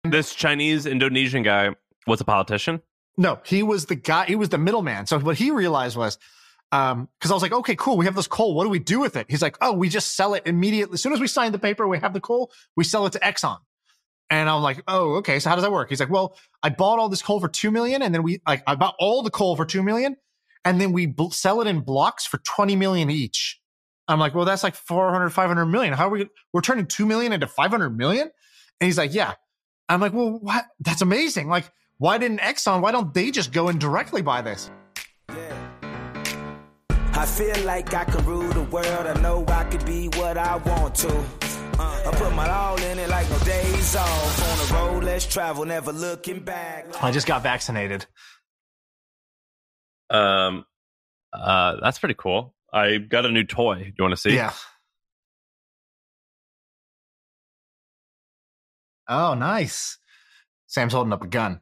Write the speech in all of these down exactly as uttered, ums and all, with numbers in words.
This Chinese Indonesian guy was a politician? No, he was the guy. He was the middleman. So what he realized was, um, because I was like, okay, cool. We have this coal. What do we do with it? He's like, oh, we just sell it immediately. As soon as we sign the paper, we have the coal. We sell it to Exxon. And I'm like, oh, okay. So how does that work? He's like, well, I bought all this coal for two million, and then we like I bought all the coal for two million, and then we bl- sell it in blocks for twenty million each. I'm like, well, that's like four hundred, five hundred million. How are we? We're turning two million into five hundred million? And he's like, yeah. I'm like, well, what? That's amazing. Like, why didn't Exxon? Why don't they just go and directly buy this? Yeah. I feel like I can rule the world. I know I could be what I want to. Uh, I put my all in it like no days off. On the road, let's travel, never looking back. I just got vaccinated. Um, uh, that's pretty cool. I got a new toy. Do you want to see? Yeah. Oh, nice. Sam's holding up a gun.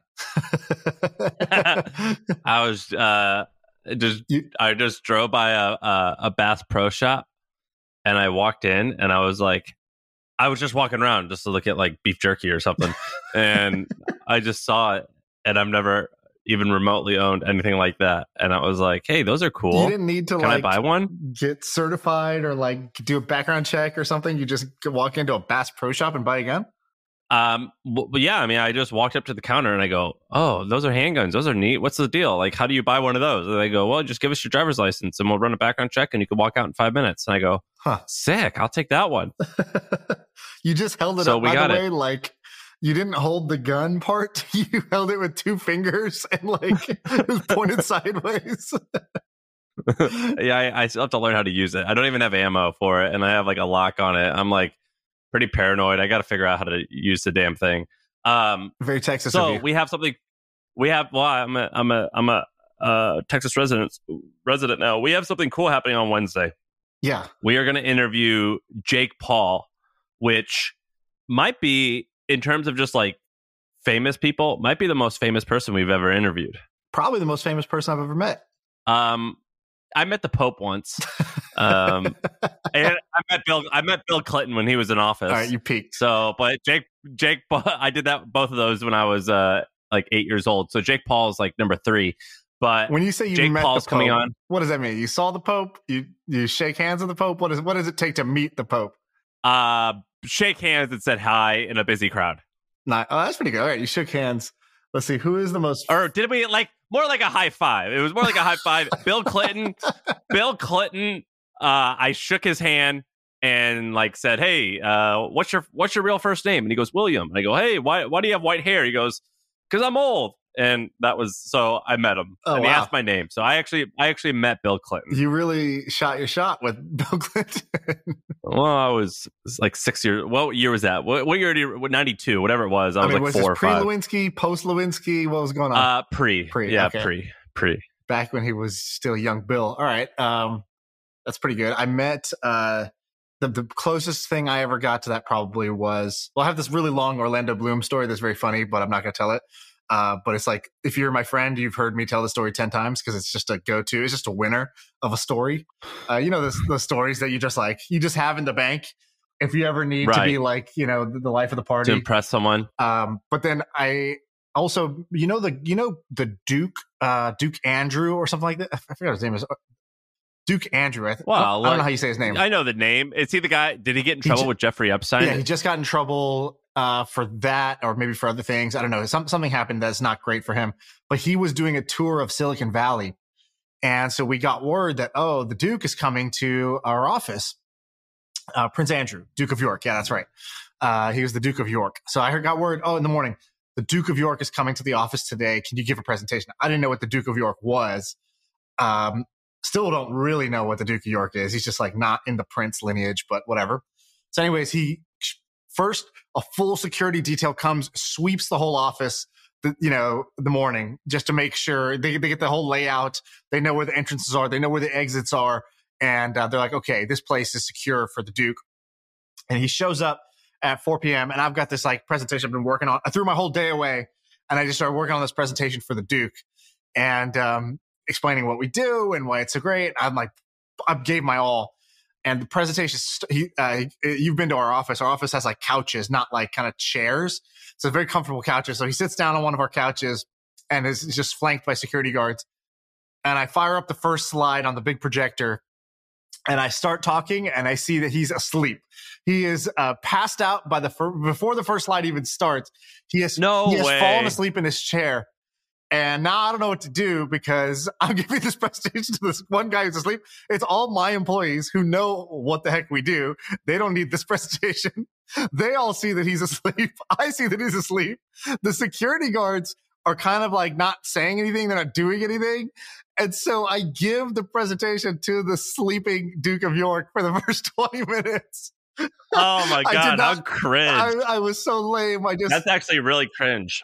I was uh just You- I just drove by a, a a Bass Pro Shop, and I walked in, and I was like, I was just walking around just to look at like beef jerky or something, and I just saw it, and I've never even remotely owned anything like that, and I was like, hey, those are cool. You didn't need to Can like I buy one? get certified or like do a background check or something. You just walk into a Bass Pro Shop and buy a gun. Um, well, yeah, I mean, I just walked up to the counter and I go, oh, those are handguns. Those are neat. What's the deal? Like, how do you buy one of those? And they go, well, just give us your driver's license and we'll run a background check and you can walk out in five minutes. And I go, Huh. sick. I'll take that one. You just held it So up, we by got the it. way, like you didn't hold the gun part. You held it with two fingers and like it was pointed sideways. yeah, I, I still have to learn how to use it. I don't even have ammo for it. And I have like a lock on it. I'm like pretty paranoid. I got to figure out how to use the damn thing. Um, Very Texas so of you. we have something. We have. Well, I'm a. I'm a. I'm a uh, Texas resident. Resident now. We have something cool happening on Wednesday. Yeah. We are going to interview Jake Paul, which might be, in terms of just like famous people, might be the most famous person we've ever interviewed. Probably the most famous person I've ever met. Um, I met the Pope once. Um, and I met Bill. I met Bill Clinton when he was in office. All right, you peaked. So, but Jake, Jake, Paul, I did that both of those when I was uh like eight years old. So Jake Paul is like number three. But When you say you Jake met Paul's the Pope, coming on. what does that mean? You saw the Pope? You you shake hands with the Pope? What is what does it take to meet the Pope? uh, shake hands and said hi in a busy crowd. Not, oh, that's pretty good. All right, you shook hands. Let's see, who is the most... Or did we like more like a high five? It was more like a high five. Bill Clinton, Bill Clinton. Uh, I shook his hand and like said, "Hey, uh, what's your what's your real first name?" And he goes, "William." And I go, "Hey, why why do you have white hair?" He goes, "Because I'm old." And that was so I met him. Oh, and he wow. asked my name. So I actually I actually met Bill Clinton. You really shot your shot with Bill Clinton. Well, I was like six years. What year was that? What, what year? Did you, ninety-two, whatever it was. I was I mean, like was four or this five. pre-Lewinsky, post-Lewinsky? What was going on? Uh, pre, Pre, yeah, okay. pre, pre. Back when he was still young Bill. All right. Um, that's pretty good. I met uh, the, the closest thing I ever got to that probably was, well, I have this really long Orlando Bloom story that's very funny, but I'm not going to tell it. Uh, but it's like, if you're my friend, you've heard me tell the story ten times because it's just a go-to. It's just a winner of a story. Uh, you know, those, those stories that you just like, you just have in the bank if you ever need to Right. be like, you know, the, the life of the party. To impress someone. Um, but then I also, you know, the, you know, the Duke, uh, Duke Andrew or something like that. I forgot his name is Duke Andrew. I, th- Well, I don't like- know how you say his name. I know the name. Is he the guy? Did he get in He trouble ju- with Jeffrey Epstein? Yeah, he just got in trouble uh, for that, or maybe for other things. I don't know. Some, something happened that's not great for him. But he was doing a tour of Silicon Valley. And so we got word that, oh, the Duke is coming to our office. Uh, Prince Andrew, Duke of York. Yeah, that's right. Uh, he was the Duke of York. So I heard, got word, oh, in the morning, the Duke of York is coming to the office today. Can you give a presentation? I didn't know what the Duke of York was. Um, still don't really know what the Duke of York is. He's just like not in the Prince lineage, but whatever. So anyways, he first, a full security detail comes, sweeps the whole office, the, you know, the morning, just to make sure they, they get the whole layout. They know where the entrances are. They know where the exits are. And uh, they're like, okay, this place is secure for the Duke. And he shows up at four p.m. and I've got this like presentation I've been working on. I threw my whole day away and I just started working on this presentation for the Duke and um, explaining what we do and why it's so great. I'm like, I gave my all. And the presentation, he, uh, you've been to our office. Our office has like couches, not like kind of chairs. So very comfortable couches. So he sits down on one of our couches and is just flanked by security guards. And I fire up the first slide on the big projector and I start talking and I see that he's asleep. He is uh, passed out by the fir- before the first slide even starts. He has, no he has way. fallen asleep in his chair. And now I don't know what to do because I'm giving this presentation to this one guy who's asleep. It's all my employees who know what the heck we do. They don't need this presentation. They all see that he's asleep. I see that he's asleep. The security guards are kind of like not saying anything. They're not doing anything. And so I give the presentation to the sleeping Duke of York for the first twenty minutes. Oh my God, not, how cringe. I, I was so lame. I just That's actually really cringe.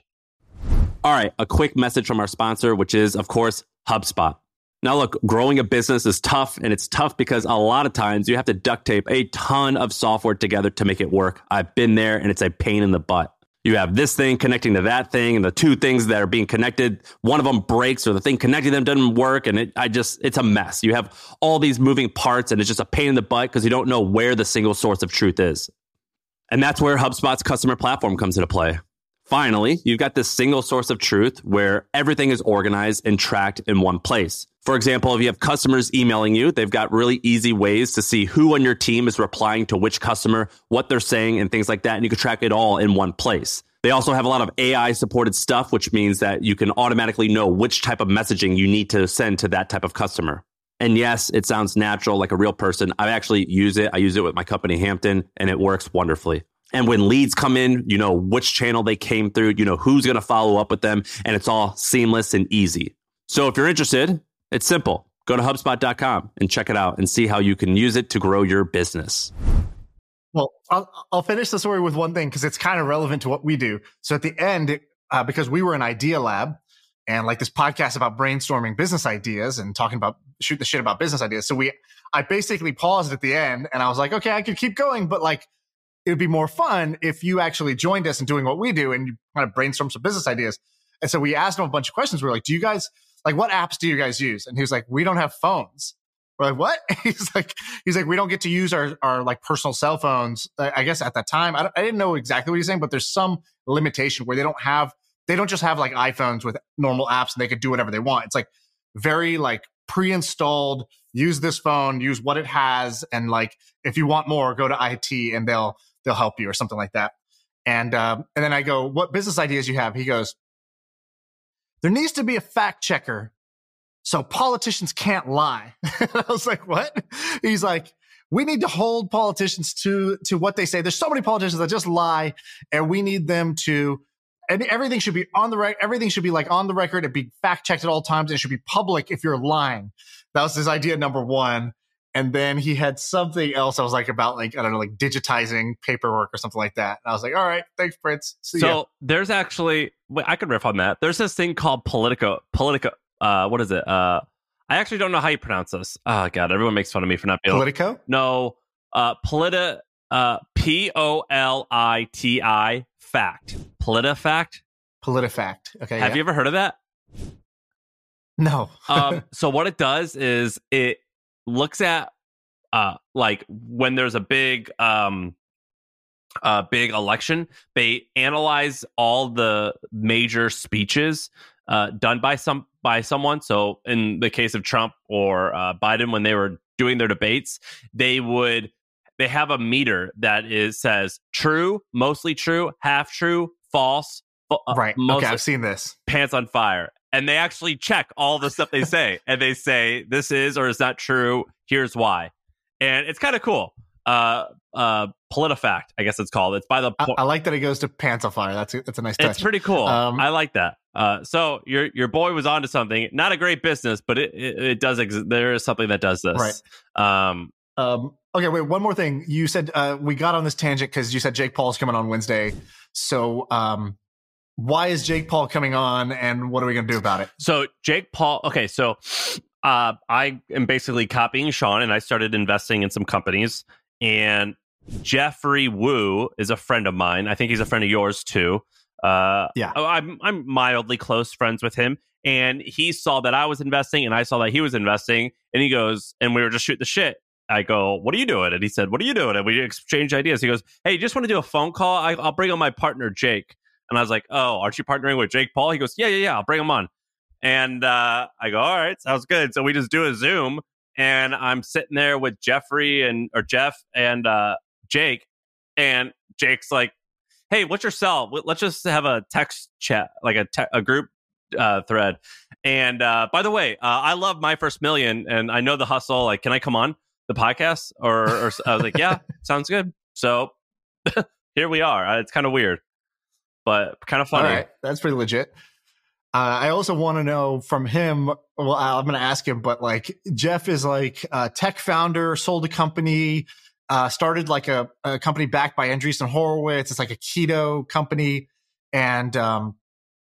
All right, a quick message from our sponsor, which is, of course, HubSpot. Now, look, growing a business is tough, and it's tough because a lot of times you have to duct tape a ton of software together to make it work. I've been there, and it's a pain in the butt. You have this thing connecting to that thing, and the two things that are being connected, one of them breaks, or the thing connecting them doesn't work, and it, I just, it's a mess. You have all these moving parts, and it's just a pain in the butt because you don't know where the single source of truth is. And that's where HubSpot's customer platform comes into play. Finally, you've got this single source of truth where everything is organized and tracked in one place. For example, if you have customers emailing you, they've got really easy ways to see who on your team is replying to which customer, what they're saying, and things like that. And you can track it all in one place. They also have a lot of A I supported stuff, which means that you can automatically know which type of messaging you need to send to that type of customer. And yes, it sounds natural, like a real person. I actually use it. I use it with my company, Hampton, and it works wonderfully. And when leads come in, you know which channel they came through, you know who's going to follow up with them, and it's all seamless and easy. So if you're interested, it's simple. Go to HubSpot dot com and check it out and see how you can use it to grow your business. Well, I'll, I'll finish the story with one thing because it's kind of relevant to what we do. So at the end, uh, because we were an idea lab and like this podcast about brainstorming business ideas and talking about shooting the shit about business ideas. So we, I basically paused at the end and I was like, okay, I could keep going, but like, it would be more fun if you actually joined us in doing what we do and you kind of brainstorm some business ideas. And so we asked him a bunch of questions. We were like, do you guys, like, what apps do you guys use? And he was like, we don't have phones. We're like, what? He's like, he's like, we don't get to use our, our like personal cell phones. I guess at that time, I, I didn't know exactly what he's saying, but there's some limitation where they don't have, they don't just have like iPhones with normal apps and they could do whatever they want. It's like very like pre-installed, use this phone, use what it has. And like, if you want more, go to I T and they'll, they'll help you or something like that. And, um, and then I go, what business ideas you have? He goes, there needs to be a fact checker so politicians can't lie. I was like, what? He's like, we need to hold politicians to, to what they say. There's so many politicians that just lie and we need them to, and everything should be on the record. Everything should be like on the record and be fact checked at all times. And it should be public if you're lying. That was his idea number one. And then he had something else I was like about like, I don't know, like digitizing paperwork or something like that. And I was like, all right, thanks, Prince. See so ya. There's actually, I could riff on that. There's this thing called Politico, Politico, uh, what is it? Uh, I actually don't know how you pronounce this. Oh God, everyone makes fun of me for not being Politico? No, uh, Politi, uh, P O L I T I fact. PolitiFact? PolitiFact. Okay. Have yeah. you ever heard of that? No. um, so what it does is it looks at uh like when there's a big um uh big election, they analyze all the major speeches uh done by some by someone. So in the case of Trump or uh Biden, when they were doing their debates, they would they have a meter that is says true, mostly true, half true, false, uh, right. Okay, I've seen this. Pants on fire. And they actually check all the stuff they say. And they say, this is or is not true. Here's why. And it's kind of cool. Uh, uh, PolitiFact, I guess it's called. It's by the... Po- I, I like that it goes to Pants on Fire. That's a, that's a nice touch. It's pretty cool. Um, I like that. Uh, so your your boy was onto something. Not a great business, but it, it, it does exist. There is something that does this. Right. Um, um, okay, wait, one more thing. You said uh, we got on this tangent because you said Jake Paul's coming on Wednesday. So... Um, why is Jake Paul coming on and what are we going to do about it? So Jake Paul, okay, so uh, I am basically copying Sean and I started investing in some companies, and Jeffrey Wu is a friend of mine. I think he's a friend of yours too. Uh, yeah. I'm, I'm mildly close friends with him, and he saw that I was investing and I saw that he was investing, and he goes, and we were just shooting the shit. I go, what are you doing? And he said, what are you doing? And we exchanged ideas. He goes, hey, you just want to do a phone call? I, I'll bring on my partner, Jake. And I was like, oh, aren't you partnering with Jake Paul? He goes, yeah, yeah, yeah, I'll bring him on. And uh, I go, all right, sounds good. So we just do a Zoom, and I'm sitting there with Jeffrey and or Jeff and uh, Jake, and Jake's like, hey, what's your cell? Let's just have a text chat, like a, te- a group uh, thread. And uh, by the way, uh, I love My First Million, and I know the hustle. Like, can I come on the podcast? Or, or I was like, yeah, sounds good. So here we are. Uh, it's kind of weird, but kind of funny. All right, that's pretty legit. Uh, I also want to know from him. Well, I'm going to ask him, but like Jeff is like a tech founder, sold a company, uh, started like a, a company backed by Andreessen Horowitz. It's like a keto company, and um,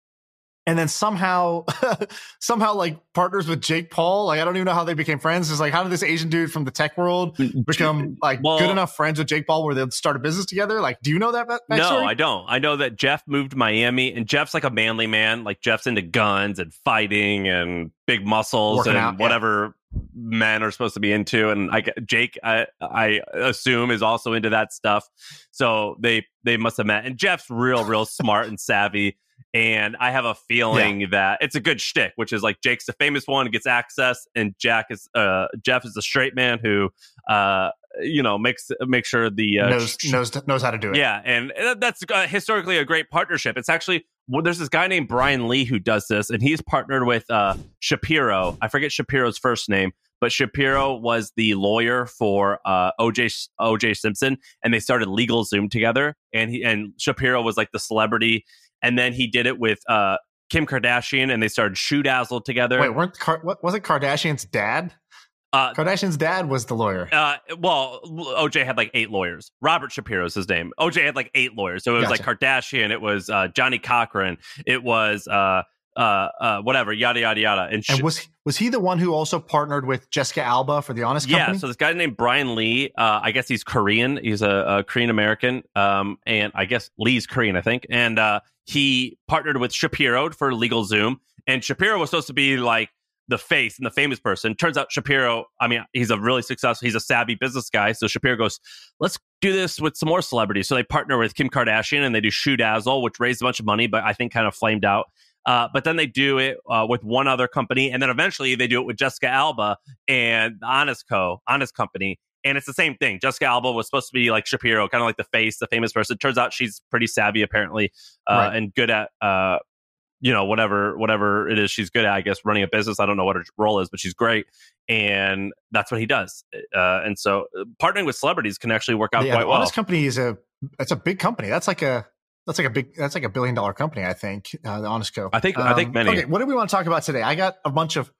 and then somehow, somehow like partners with Jake Paul. Like I don't even know how they became friends. It's like, how did this Asian dude from the tech world become like well, good enough friends with Jake Paul where they'll start a business together? Like, do you know that backstory? No, I don't. I know that Jeff moved to Miami, and Jeff's like a manly man. Like Jeff's into guns and fighting and big muscles Working and out, whatever yeah. men are supposed to be into. And I, Jake, I, I assume, is also into that stuff. So they they must have met. And Jeff's real, real smart and savvy. And I have a feeling yeah. that it's a good shtick, which is like Jake's the famous one, gets access, and Jack is uh, Jeff is the straight man who uh, you know makes make sure the uh, knows sh- knows knows how to do it. Yeah, and that's uh, historically a great partnership. It's actually well, there's this guy named Brian Lee who does this, and he's partnered with uh, Shapiro. I forget Shapiro's first name, but Shapiro was the lawyer for uh, O J O J Simpson, and they started LegalZoom together. And he and Shapiro was like the celebrity. And then he did it with uh, Kim Kardashian, and they started Shoe Dazzle together. Wait, weren't Car- what was it? Kardashian's dad? Uh, Kardashian's dad was the lawyer. Uh, well, O J had like eight lawyers. Robert Shapiro's his name. O J had like eight lawyers. So it was gotcha. like Kardashian. It was uh, Johnny Cochran. It was uh, uh, uh, whatever, yada, yada, yada. And, sh- and was was he the one who also partnered with Jessica Alba for The Honest Company? Yeah, so this guy named Brian Lee, uh, I guess he's Korean. He's a, a Korean-American. Um, and I guess Lee's Korean, I think. And uh, he partnered with Shapiro for LegalZoom. And Shapiro was supposed to be like the face and the famous person. Turns out Shapiro, I mean, he's a really successful, he's a savvy business guy. So Shapiro goes, let's do this with some more celebrities. So they partner with Kim Kardashian, and they do Shoe Dazzle, which raised a bunch of money, but I think kind of flamed out. Uh, but then they do it uh, with one other company, and then eventually they do it with Jessica Alba and the Honest Co, Honest Company, and it's the same thing. Jessica Alba was supposed to be like Shapiro, kind of like the face, the famous person. Turns out she's pretty savvy, apparently, uh, right. and good at uh, you know whatever whatever it is she's good at. I guess running a business. I don't know what her role is, but she's great, and that's what he does. Uh, and so partnering with celebrities can actually work out yeah, quite the well. Honest Company is a it's a big company. That's like a That's like a big. That's like a billion dollar company, I think. Uh, the Honest Co. I think. Um, I think many. Okay, what do we want to talk about today? I got a bunch of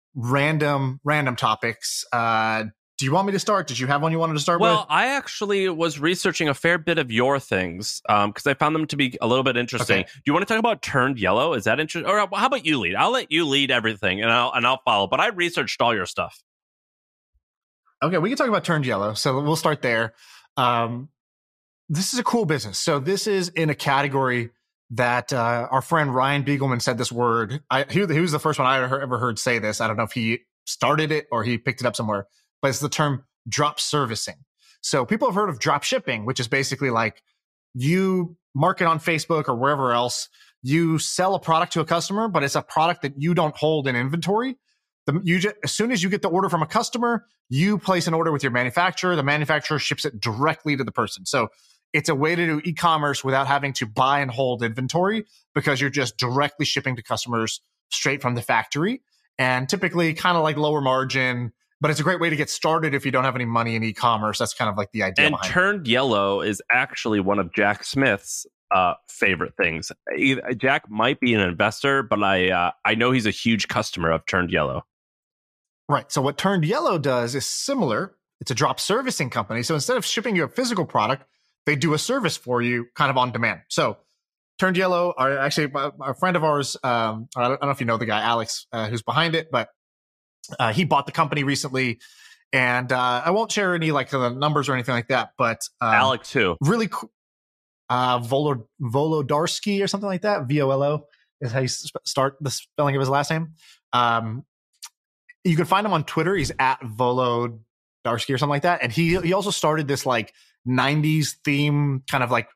random, random topics. Uh, do you want me to start? Did you have one you wanted to start well, with? Well, I actually was researching a fair bit of your things because um, I found them to be a little bit interesting. Okay. Do you want to talk about Turned Yellow? Is that interesting? Or how about you lead? I'll let you lead everything, and I'll and I'll follow. But I researched all your stuff. Okay, we can talk about Turned Yellow. So we'll start there. Um, this is a cool business. So this is in a category that uh, our friend Ryan Beagleman said this word. I, he, he was the first one I ever heard say this. I don't know if he started it or he picked it up somewhere, but it's the term drop servicing. So people have heard of drop shipping, which is basically like you market on Facebook or wherever else. You sell a product to a customer, but it's a product that you don't hold in inventory. The, you just, as soon as you get the order from a customer, you place an order with your manufacturer. The manufacturer ships it directly to the person. So it's a way to do e-commerce without having to buy and hold inventory because you're just directly shipping to customers straight from the factory. And typically kind of like lower margin, but it's a great way to get started if you don't have any money in e-commerce. That's kind of like the idea. And Turned Yellow is actually one of Jack Smith's uh, favorite things. Jack might be an investor, but I uh, I know he's a huge customer of Turned Yellow. Right. So what Turned Yellow does is similar. It's a drop servicing company. So instead of shipping you a physical product, they do a service for you kind of on demand. So Turned Yellow are actually a friend of ours. Um, I don't know if you know the guy, Alex, uh, who's behind it, but uh, he bought the company recently. And uh, I won't share any like the numbers or anything like that. But um, Alex who? Really cool. Uh, Volo, Volodarsky or something like that. V O L O is how you sp- start the spelling of his last name. Um, you can find him on Twitter. He's at Volodarsky or something like that. And he he also started this like nineties theme kind of like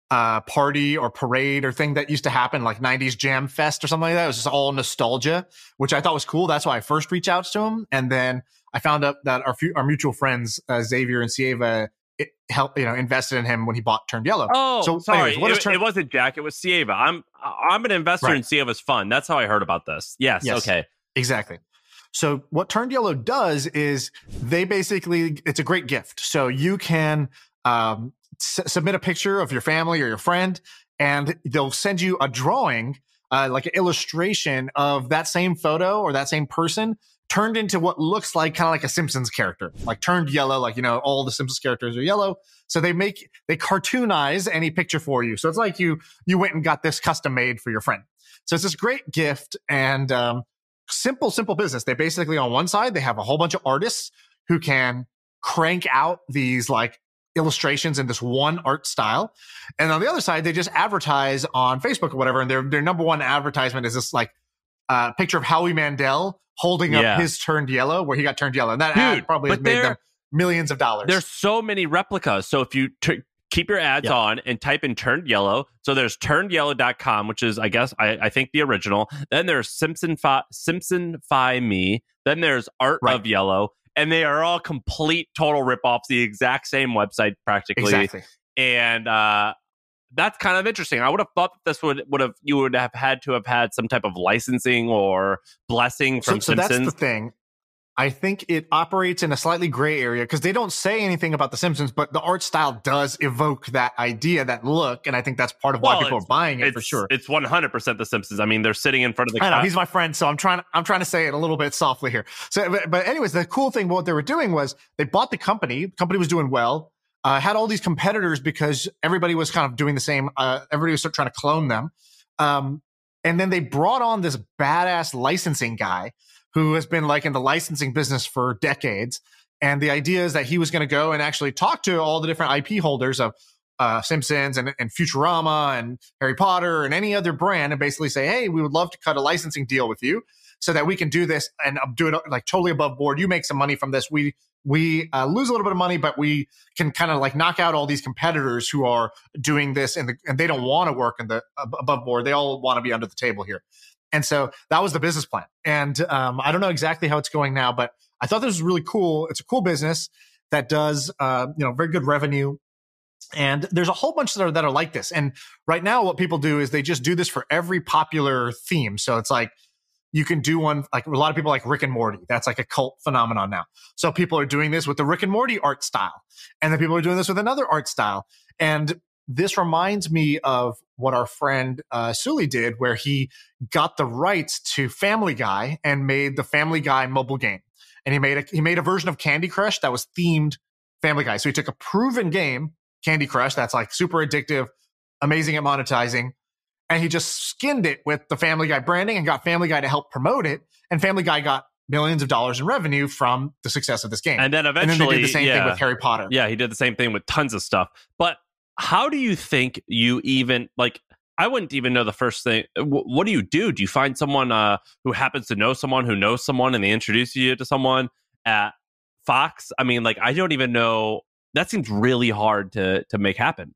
uh, party or parade or thing that used to happen, like nineties Jam Fest or something like that. It was just all nostalgia, which I thought was cool. That's why I first reached out to him. And then I found out that our our mutual friends, uh, Xavier and Sieva, it helped, you know, invested in him when he bought Turned Yellow. Oh, so sorry. anyways, what it, is Turn- it wasn't Jack. It was Sieva. I'm I'm an investor right. in Sieva's fund. That's how I heard about this. Yes. yes. Okay. Exactly. So what Turned Yellow does is they basically, it's a great gift. So you can um, s- submit a picture of your family or your friend, and they'll send you a drawing, uh, like an illustration of that same photo or that same person turned into what looks like kind of like a Simpsons character, like turned yellow, like, you know, all the Simpsons characters are yellow. So they make, they cartoonize any picture for you. So it's like you, you went and got this custom made for your friend. So it's this great gift and, um, simple, simple business. They basically, on one side, they have a whole bunch of artists who can crank out these like illustrations in this one art style. And on the other side, they just advertise on Facebook or whatever. And their, their number one advertisement is this like uh, picture of Howie Mandel holding Yeah. up his Turned Yellow, where he got turned yellow. And that Dude, ad probably has but made they're- them millions of dollars. There's so many replicas. So if you t- keep your ads Yep. on and type in Turned Yellow, so there's turned yellow dot com, which is, I guess, I, I think the original. Then there's Simpson Fi- Simpsonify Me. Then there's Art Right. of Yellow. And they are all complete, total ripoffs, the exact same website practically. Exactly. And uh, that's kind of interesting. I would have thought that this would would have you would have had to have had some type of licensing or blessing from so, so that's Simpsons. the thing. I think it operates in a slightly gray area because they don't say anything about the Simpsons, but the art style does evoke that idea, that look. And I think that's part of why Well, people are it's- buying it it's, for sure. It's one hundred percent The Simpsons. I mean, they're sitting in front of the I know co- he's my friend, so I'm trying. I'm trying to say it a little bit softly here. So, but, but anyways, the cool thing, what they were doing was they bought the company. The company was doing well. Uh, had all these competitors because everybody was kind of doing the same. Uh, everybody was trying to clone them. Um, and then they brought on this badass licensing guy who has been like in the licensing business for decades. And the idea is that he was going to go and actually talk to all the different I P holders of uh, Simpsons and, and Futurama and Harry Potter and any other brand and basically say, hey, we would love to cut a licensing deal with you so that we can do this and do it like totally above board. You make some money from this. We, we uh, lose a little bit of money, but we can kind of like knock out all these competitors who are doing this and, the, and they don't want to work in the above board. They all want to be under the table here. And so that was the business plan. And um, I don't know exactly how it's going now, but I thought this was really cool. It's a cool business that does, uh, you know, very good revenue. And there's a whole bunch that are, that are like this. And right now what people do is they just do this for every popular theme. So it's like, you can do one, like a lot of people like Rick and Morty. That's like a cult phenomenon now. So people are doing this with the Rick and Morty art style. And then people are doing this with another art style. And this reminds me of what our friend uh, Sully did, where he got the rights to Family Guy and made the Family Guy mobile game. And he made a he made a version of Candy Crush that was themed Family Guy. So he took a proven game, Candy Crush, that's like super addictive, amazing at monetizing, and he just skinned it with the Family Guy branding and got Family Guy to help promote it. And Family Guy got millions of dollars in revenue from the success of this game. And then eventually, and then they did the same yeah, thing with Harry Potter. Yeah, he did the same thing with tons of stuff. But how do you think you even like? I wouldn't even know the first thing. W- what do you do? Do you find someone uh, who happens to know someone who knows someone, and they introduce you to someone at Fox? I mean, like, I don't even know. That seems really hard to to make happen.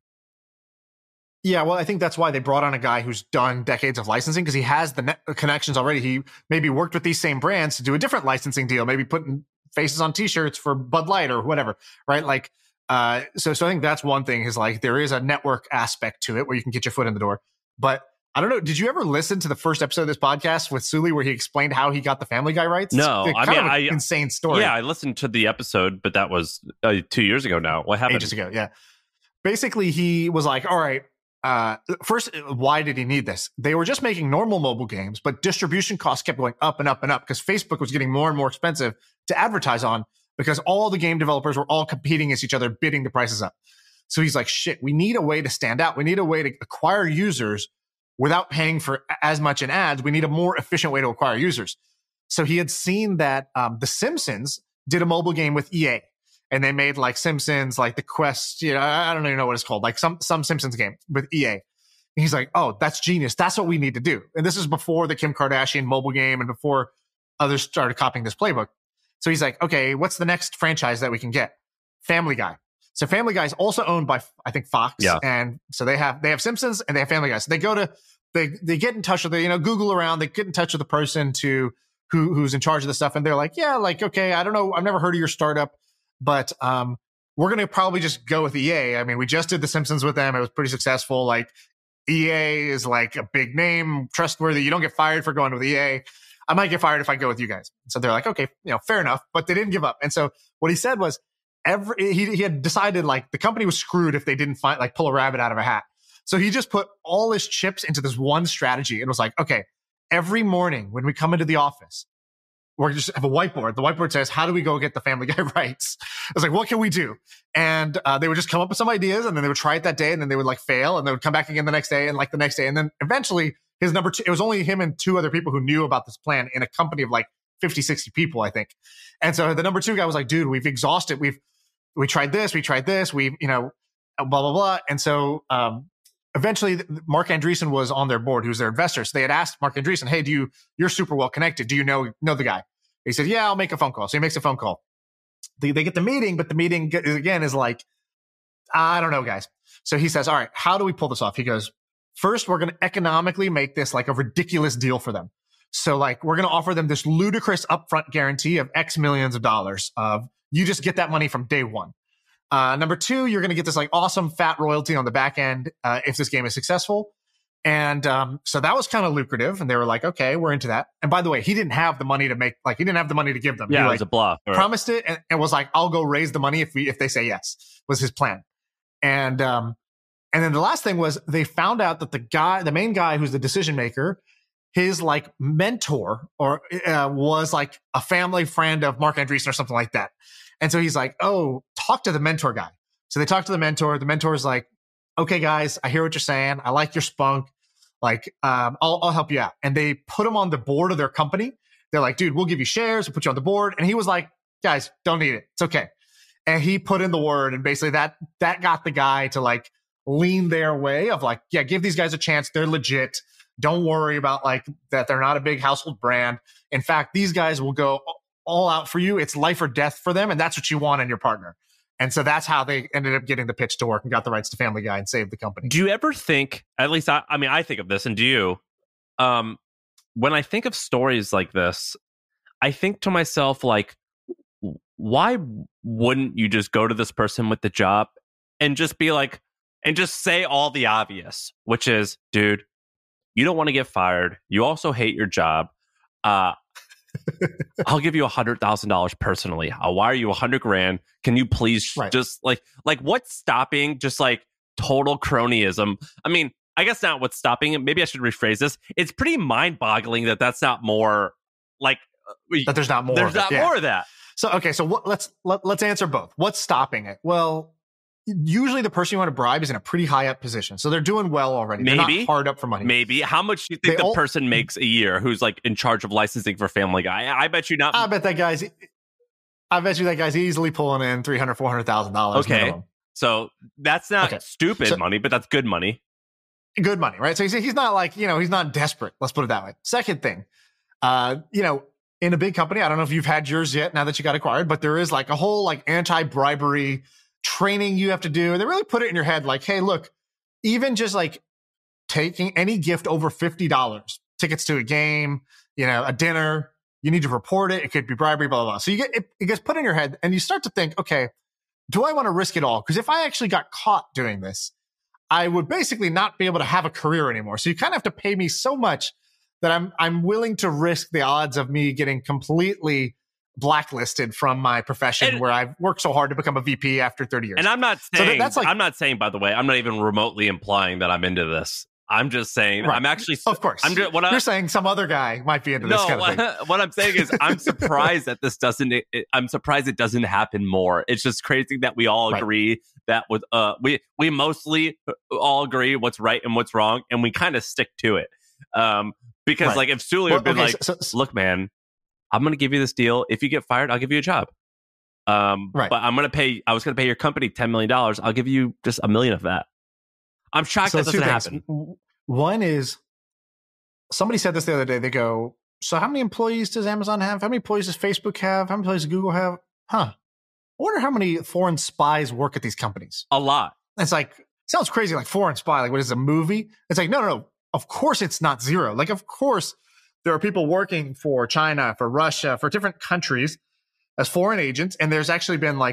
Yeah, well, I think that's why they brought on a guy who's done decades of licensing because he has the net connections already. He maybe worked with these same brands to do a different licensing deal, maybe putting faces on T-shirts for Bud Light or whatever, right? Like, uh, so so I think that's one thing is like there is a network aspect to it where you can get your foot in the door. But I don't know. Did you ever listen to the first episode of this podcast with Sully where he explained how he got the Family Guy rights? No, it's I kind mean, of an I insane story. Yeah, I listened to the episode, but that was uh, two years ago now. What happened? Ages ago, yeah. Basically, he was like, all right, uh, first, why did he need this? They were just making normal mobile games, but distribution costs kept going up and up and up because Facebook was getting more and more expensive to advertise on because all the game developers were all competing against each other, bidding the prices up. So he's like, shit, we need a way to stand out. We need a way to acquire users without paying for as much in ads. We need a more efficient way to acquire users. So he had seen that um, The Simpsons did a mobile game with E A. And they made like Simpsons, like the Quest, you know, I don't even know what it's called, like some some Simpsons game with E A. And he's like, oh, that's genius. That's what we need to do. And this is before the Kim Kardashian mobile game and before others started copying this playbook. So he's like, okay, what's the next franchise that we can get? Family Guy. So Family Guy is also owned by, I think, Fox. Yeah. And so they have, they have Simpsons and they have Family Guy. So they go to, they, they get in touch with the, you know, Google around, they get in touch with the person to who, who's in charge of the stuff. And they're like, yeah, like, okay, I don't know. I've never heard of your startup, but, um, we're going to probably just go with E A. I mean, we just did The Simpsons with them. It was pretty successful. Like E A is like a big name, trustworthy. You don't get fired for going with E A. I might get fired if I go with you guys. So they're like, okay, you know, fair enough. But they didn't give up. And so what he said was every, he, he had decided like the company was screwed if they didn't find, like pull a rabbit out of a hat. So he just put all his chips into this one strategy and was like, okay, every morning when we come into the office, we're just have a whiteboard. The whiteboard says, how do we go get the Family Guy rights? I was like, what can we do? And uh, they would just come up with some ideas and then they would try it that day and then they would like fail and they would come back again the next day and like the next day. And then eventually his number two, it was only him and two other people who knew about this plan in a company of like fifty, sixty people, I think. And so the number two guy was like, dude, we've exhausted. We've, we tried this, we tried this, we, you know, blah, blah, blah. And so um, eventually Mark Andreessen was on their board, who's their investor. So they had asked Mark Andreessen, hey, do you, you're super well connected. Do you know, know the guy? He said, yeah, I'll make a phone call. So he makes a phone call. They, they get the meeting, but the meeting again is like, I don't know, guys. So he says, all right, how do we pull this off? He goes, first, we're going to economically make this like a ridiculous deal for them. So like, we're going to offer them this ludicrous upfront guarantee of X millions of dollars of you just get that money from day one. Uh, number two, you're going to get this like awesome fat royalty on the back end uh, if this game is successful. And um, so that was kind of lucrative. And they were like, okay, we're into that. And by the way, he didn't have the money to make, like, he didn't have the money to give them. Yeah, he, it like, was a bluff. Or... promised it and, and was like, I'll go raise the money if we, if they say yes, was his plan. And, um, and then the last thing was they found out that the guy, the main guy who's the decision maker, his like mentor or uh, was like a family friend of Mark Andreessen or something like that. And so he's like, oh, talk to the mentor guy. So they talk to the mentor. The mentor's like, okay, guys, I hear what you're saying. I like your spunk. Like, um, I'll, I'll help you out. And they put him on the board of their company. They're like, dude, we'll give you shares. We'll put you on the board. And he was like, guys, don't need it. It's okay. And he put in the word. And basically that, that got the guy to like lean their way of like, yeah, give these guys a chance. They're legit. Don't worry about like that. They're not a big household brand. In fact, these guys will go all out for you. It's life or death for them. And that's what you want in your partner. And so that's how they ended up getting the pitch to work and got the rights to Family Guy and saved the company. Do you ever think, at least I, I mean, I think of this, and do you? Um, when I think of stories like this, I think to myself, like, why wouldn't you just go to this person with the job and just be like, and just say all the obvious, which is, dude, you don't want to get fired. You also hate your job. Uh, I'll give you a hundred thousand dollars personally. I'll wire you a hundred grand. Can you please right. just like, like what's stopping just like total cronyism? I mean, I guess not what's stopping it. Maybe I should rephrase this. It's pretty mind boggling that that's not more like that. There's not more. There's of not it. more yeah. of that. So, okay. So what, let's, let, let's answer both. What's stopping it? Well, usually the person you want to bribe is in a pretty high up position. So they're doing well already. Maybe. They're not hard up for money. Maybe. How much do you think they the all, person makes a year who's like in charge of licensing for Family Guy? I bet you not. I bet that guy's, I bet you that guy's easily pulling in three hundred thousand dollars, four hundred thousand dollars. Okay. Minimum. So that's not okay. stupid so, money, but that's good money. Good money, right? So he's, he's not like, you know, he's not desperate. Let's put it that way. Second thing, uh, you know, in a big company, I don't know if you've had yours yet now that you got acquired, but there is like a whole like anti-bribery training you have to do. And they really put it in your head like, hey, look, even just like taking any gift over fifty dollars, tickets to a game, you know, a dinner, you need to report it. It could be bribery, blah, blah, blah. So you get, it, it gets put in your head and you start to think, okay, do I want to risk it all? Because if I actually got caught doing this, I would basically not be able to have a career anymore. So you kind of have to pay me so much that I'm, I'm willing to risk the odds of me getting completely blacklisted from my profession and, where I've worked so hard to become a V P after thirty years. And I'm not saying, so that, that's like, like, I'm not saying, by the way, I'm not even remotely implying that I'm into this. I'm just saying, right. I'm actually, of course, I'm just, what you're I, saying some other guy might be into no, this kind of thing. What I'm saying is I'm surprised that this doesn't, it, I'm surprised it doesn't happen more. It's just crazy that we all agree right. that with, uh, we, we mostly all agree what's right and what's wrong. And we kind of stick to it. Um, because right. like if Sully well, had been okay, like, so, so, look, man, I'm going to give you this deal. If you get fired, I'll give you a job. Um, right. But I'm going to pay, I was going to pay your company ten million dollars. I'll give you just a million of that. I'm shocked so that doesn't happen. One is, somebody said this the other day. They go, so how many employees does Amazon have? How many employees does Facebook have? How many employees does Google have? Huh. wonder how many foreign spies work at these companies. A lot. It's like, sounds crazy, like foreign spy, like what is it, a movie? It's like, no, no, no. Of course it's not zero. Like, of course there are people working for China, for Russia, for different countries as foreign agents. And there's actually been like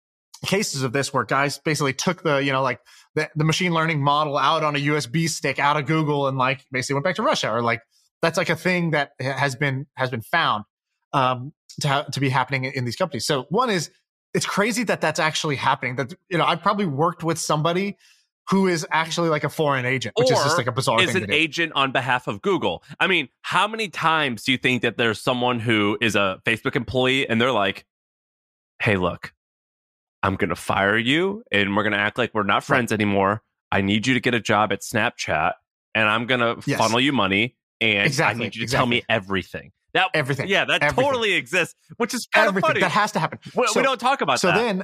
cases of this where guys basically took the, you know, like the, the machine learning model out on a U S B stick out of Google and like basically went back to Russia, or like that's like a thing that has been has been found um, to ha- to be happening in, in these companies. So one is, it's crazy that that's actually happening. That, you know, I've probably worked with somebody who is actually like a foreign agent, which or is just like a bizarre is thing an to do. agent on behalf of Google. I mean, how many times do you think that there's someone who is a Facebook employee and they're like, hey, look, I'm going to fire you and we're going to act like we're not friends right. anymore. I need you to get a job at Snapchat and I'm going to yes. funnel you money and exactly. I need you to exactly. tell me everything. That everything. Yeah, that everything. totally exists, which is kind everything. of funny. That has to happen. We, so, we don't talk about so that. So then,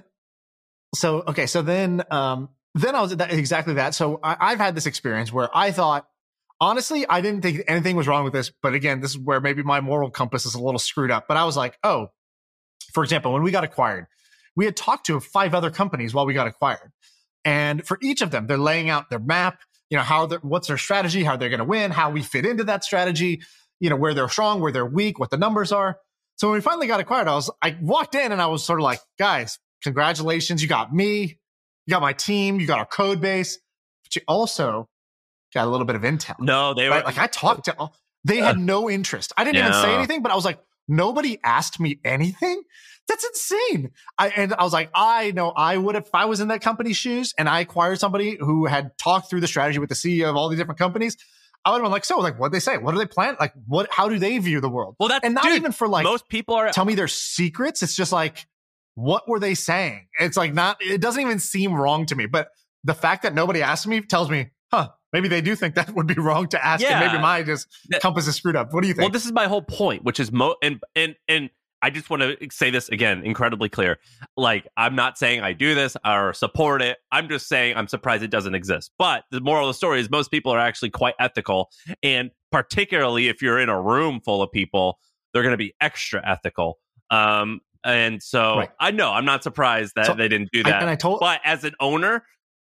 so, okay. So then, um, then I was that, exactly that. So I, I've had this experience where I thought, honestly, I didn't think anything was wrong with this. But again, this is where maybe my moral compass is a little screwed up. But I was like, oh, for example, when we got acquired, we had talked to five other companies while we got acquired. And for each of them, they're laying out their map, you know, how what's their strategy, how they're going to win, how we fit into that strategy, you know, where they're strong, where they're weak, what the numbers are. So when we finally got acquired, I was, I walked in and I was sort of like, guys, congratulations. You got me, you got my team, you got our code base, but you also got a little bit of intel. No, they were right? Like I talked to, they had no interest. I didn't yeah. even say anything, but I was like, nobody asked me anything. That's insane. I, and I was like, I know I would have, if I was in that company's shoes and I acquired somebody who had talked through the strategy with the C E O of all these different companies, I would have been like, so like, what'd they say? What do they plan? Like, what, how do they view the world? Well, that's, and not dude, even for like, most people are, tell me their secrets. It's just like, what were they saying? It's like not, it doesn't even seem wrong to me, but the fact that nobody asked me tells me, huh, maybe they do think that would be wrong to ask. Yeah. And maybe my just compass is screwed up. What do you think? Well, this is my whole point, which is mo and, and, and, I just want to say this again, incredibly clear. Like, I'm not saying I do this or support it. I'm just saying I'm surprised it doesn't exist. But the moral of the story is most people are actually quite ethical. And particularly if you're in a room full of people, they're going to be extra ethical. Um, and so right. I know I'm not surprised that so, they didn't do that. I, and I told, but as an owner,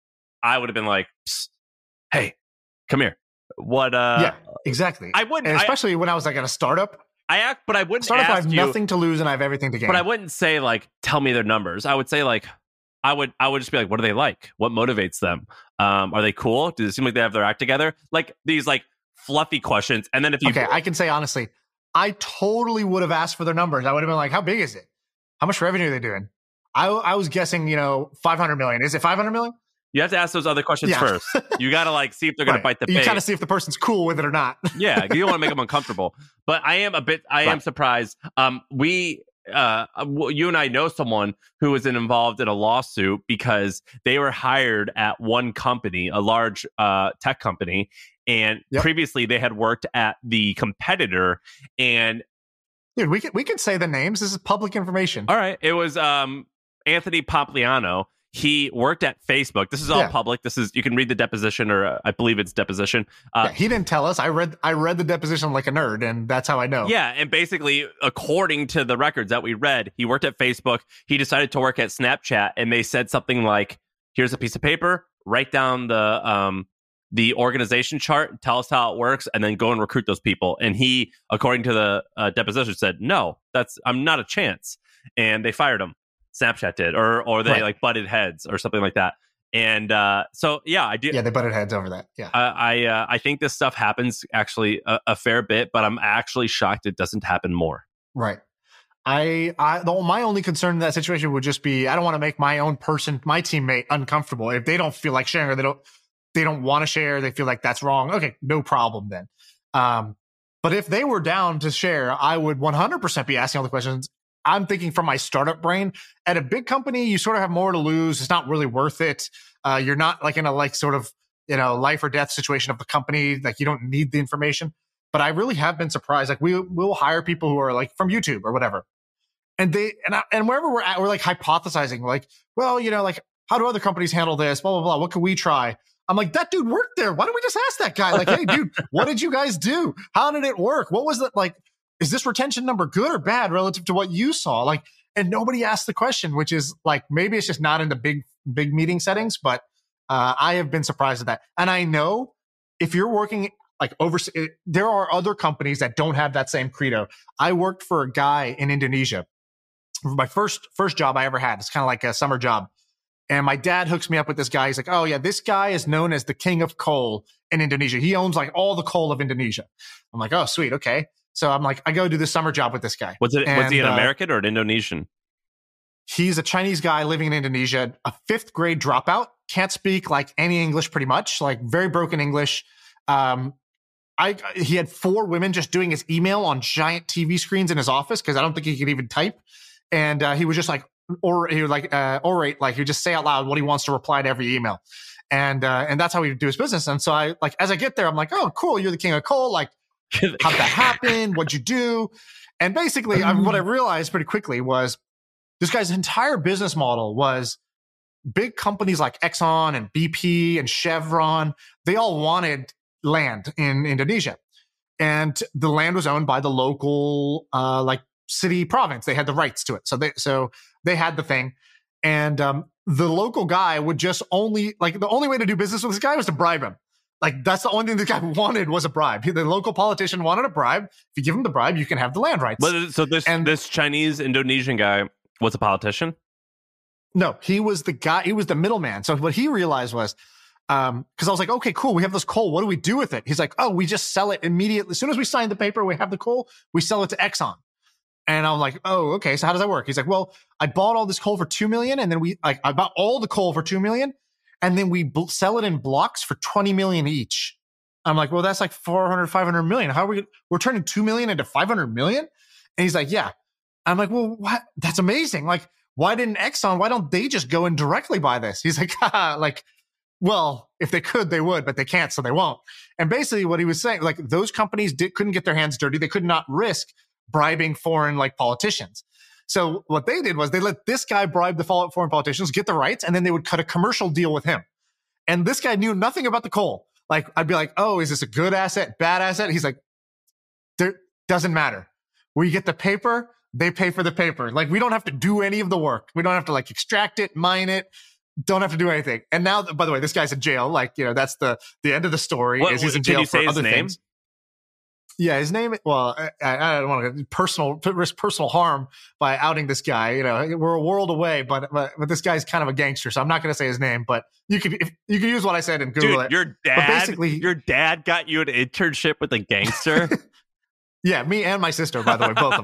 I would have been like, hey, come here. What? Uh, yeah, exactly. I wouldn't, and especially I, when I was like at a startup. I act, but I wouldn't Startup, ask I have you, nothing to lose and I have everything to gain. But I wouldn't say like, tell me their numbers. I would say like, I would, I would just be like, what do they like? What motivates them? Um, are they cool? Does it seem like they have their act together? Like these like fluffy questions. And then if you, okay, I can say honestly, I totally would have asked for their numbers. I would have been like, how big is it? How much revenue are they doing? I, I was guessing, you know, five hundred million. Is it five hundred million? You have to ask those other questions yeah. first. You got to like see if they're going right. to bite the You bait. kind of see if the person's cool with it or not. Yeah, you don't want to make them uncomfortable. But I am a bit, I right. am surprised. Um, we, uh, you and I know someone who was involved in a lawsuit because they were hired at one company, a large uh, tech company, and yep. previously they had worked at the competitor. And dude, we can we can say the names. This is public information. All right, it was um, Anthony Pompliano. He worked at Facebook. This is all yeah. public. This is, you can read the deposition, or uh, I believe it's deposition. Uh, yeah, he didn't tell us. I read I read the deposition like a nerd, and that's how I know. Yeah, and basically, according to the records that we read, he worked at Facebook. He decided to work at Snapchat, and they said something like, "Here's a piece of paper. Write down the um the organization chart. Tell us how it works, and then go and recruit those people." And he, according to the uh, deposition, said, "No, that's I'm not a chance," and they fired him. Snapchat did, or or they right. like butted heads or something like that. And uh, so, yeah, I do. Yeah, they butted heads over that. Yeah, uh, I uh, I think this stuff happens actually a, a fair bit, but I'm actually shocked it doesn't happen more. Right. I I the, my only concern in that situation would just be I don't want to make my own person, my teammate, uncomfortable if they don't feel like sharing or they don't they don't want to share. They feel like that's wrong. Okay, no problem then. Um, but if they were down to share, I would one hundred percent be asking all the questions. I'm thinking from my startup brain. At a big company, you sort of have more to lose. It's not really worth it. Uh, you're not like in a like sort of, you know, life or death situation of the company. Like you don't need the information. But I really have been surprised. Like we will hire people who are like from YouTube or whatever. And they, and, I, and wherever we're at, we're like hypothesizing like, well, you know, like how do other companies handle this? Blah, blah, blah. What can we try? I'm like, that dude worked there. Why don't we just ask that guy? Like, hey, dude, what did you guys do? How did it work? What was it like? Is this retention number good or bad relative to what you saw? Like, and nobody asked the question, which is like, maybe it's just not in the big, big meeting settings, but uh, I have been surprised at that. And I know if you're working like over, there are other companies that don't have that same credo. I worked for a guy in Indonesia. My first, first job I ever had. It's kind of like a summer job. And my dad hooks me up with this guy. He's like, oh yeah, this guy is known as the king of coal in Indonesia. He owns like all the coal of Indonesia. I'm like, oh, sweet. Okay. So I'm like, I go do this summer job with this guy. Was it, and, was he an uh, American or an Indonesian? He's a Chinese guy living in Indonesia, a fifth grade dropout, can't speak like any English pretty much, like very broken English. Um, I, he had four women just doing his email on giant T V screens in his office because I don't think he could even type. And uh, he was just like, or he would like uh, orate, like he would just say out loud what he wants to reply to every email. And uh, and that's how he would do his business. And so I like, as I get there, I'm like, oh, cool. You're the king of coal. Like, how'd that happen? What'd you do? And basically I, what I realized pretty quickly was this guy's entire business model was big companies like Exxon and B P and Chevron. They all wanted land in Indonesia. And the land was owned by the local, uh, like, city province. They had the rights to it. So they, so they had the thing. And, um, the local guy would just only, like, the only way to do business with this guy was to bribe him. Like, that's the only thing the guy wanted was a bribe. The local politician wanted a bribe. If you give him the bribe, you can have the land rights. But so this, and, this Chinese Indonesian guy was a politician? No, he was the guy, he was the middleman. So what he realized was, um, cause I was like, okay, cool. We have this coal. What do we do with it? He's like, oh, we just sell it immediately. As soon as we sign the paper, we have the coal, we sell it to Exxon. And I'm like, oh, okay. So how does that work? He's like, well, I bought all this coal for two million. And then we, like, I bought all the coal for two million. And then we bl- sell it in blocks for twenty million each. I'm like, well, that's like four hundred, five hundred million. How are we, we're turning two million into five hundred million? And he's like, yeah. I'm like, well, what? That's amazing. Like, why didn't Exxon, why don't they just go and directly buy this? He's like, like, well, if they could, they would, but they can't, so they won't. And basically what he was saying, like, those companies did, couldn't get their hands dirty. They could not risk bribing foreign, like, politicians. So what they did was they let this guy bribe the foreign politicians, get the rights, and then they would cut a commercial deal with him. And this guy knew nothing about the coal. Like, I'd be like, oh, is this a good asset, bad asset? He's like, there doesn't matter. We get the paper, they pay for the paper. Like, we don't have to do any of the work. We don't have to, like, extract it, mine it. Don't have to do anything. And now, by the way, this guy's in jail. Like, you know, that's the the end of the story. What, is he's in can jail you for say his other name? things. Yeah, his name. Well, I, I don't want to personal risk personal harm by outing this guy. You know, we're a world away, but but, but this guy's kind of a gangster, so I'm not going to say his name. But you could if, you can use what I said and Google Dude, it. Your dad, but basically, your dad got you an internship with a gangster. Yeah, me and my sister, by the way, both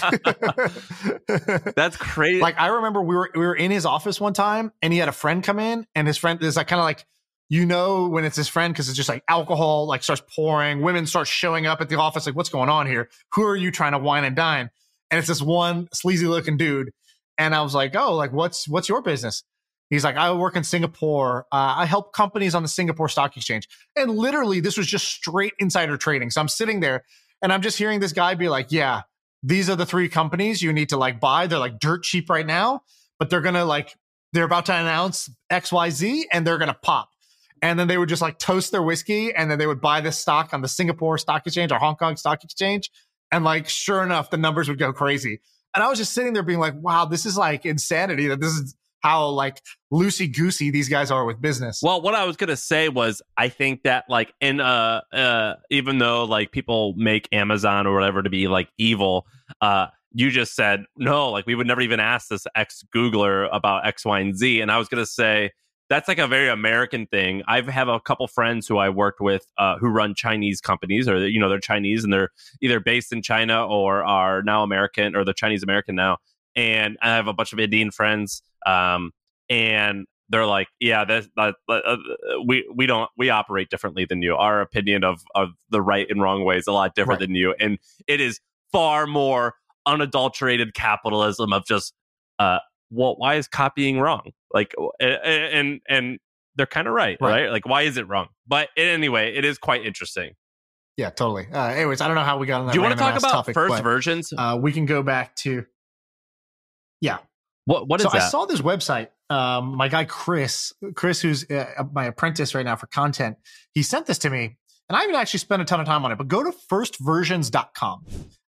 of us. That's crazy. Like, I remember we were we were in his office one time, and he had a friend come in, and his friend is like kind of like, you know, when it's his friend, because it's just like alcohol like starts pouring, women start showing up at the office, like, what's going on here? Who are you trying to wine and dine? And it's this one sleazy looking dude, and I was like, oh, like what's what's your business? He's like, I work in Singapore. Uh, I help companies on the Singapore Stock Exchange, and literally this was just straight insider trading. So I'm sitting there. And I'm just hearing this guy be like, yeah, these are the three companies you need to like buy. They're like dirt cheap right now, but they're going to like, they're about to announce X Y Z and they're going to pop. And then they would just like toast their whiskey and then they would buy this stock on the Singapore Stock Exchange or Hong Kong Stock Exchange. And like, sure enough, the numbers would go crazy. And I was just sitting there being like, wow, this is like insanity that this is how like loosey-goosey these guys are with business. Well, what I was going to say was, I think that like in uh uh even though like people make Amazon or whatever to be like evil, uh you just said no, like we would never even ask this ex-Googler about X, Y, and Z. And I was going to say that's like a very American thing. I have a couple friends who I worked with uh, who run Chinese companies, or you know they're Chinese and they're either based in China or are now American, or they're Chinese American now. And I have a bunch of Indian friends. Um, and they're like, yeah, that, that, uh, we we don't we operate differently than you. Our opinion of of the right and wrong way is a lot different right. than you, and it is far more unadulterated capitalism of just, uh, well, why is copying wrong? Like, and and they're kind of right, right, right? Like, why is it wrong? But anyway, it is quite interesting. Yeah, totally. Uh, anyways, I don't know how we got on that. Do you want to talk about topic, first but, versions? Uh, we can go back to. Yeah. What what is so that? I saw this website. Um, my guy Chris, Chris, who's uh, my apprentice right now for content, he sent this to me, and I haven't actually spent a ton of time on it. But go to first versions dot com,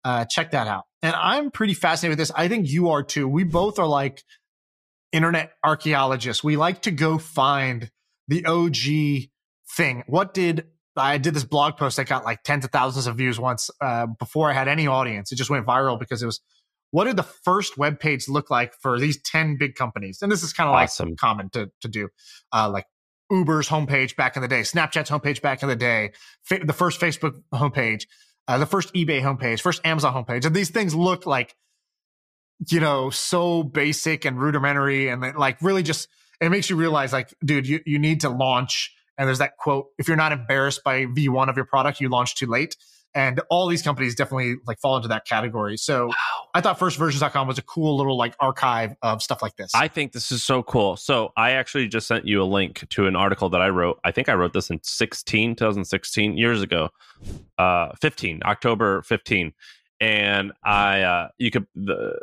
Uh, check that out. And I'm pretty fascinated with this. I think you are too. We both are like internet archaeologists. We like to go find the O G thing. What did I did this blog post that got like tens of thousands of views once uh, before I had any audience. It just went viral because it was, what did the first web page look like for these ten big companies? And this is kind of Awesome. like common to, to do. Uh, like Uber's homepage back in the day, Snapchat's homepage back in the day, fa- the first Facebook homepage, uh, the first eBay homepage, first Amazon homepage. And these things look like, you know, so basic and rudimentary. And they, like really just, it makes you realize like, dude, you, you need to launch. And there's that quote, if you're not embarrassed by V one of your product, you launch too late. And all these companies definitely like fall into that category. So wow. I thought first versions dot com was a cool little like archive of stuff like this. I think this is so cool. So I actually just sent you a link to an article that I wrote. I think I wrote this in sixteen, twenty sixteen, years ago, uh, fifteen, October fifteenth. And I, uh, you could, the,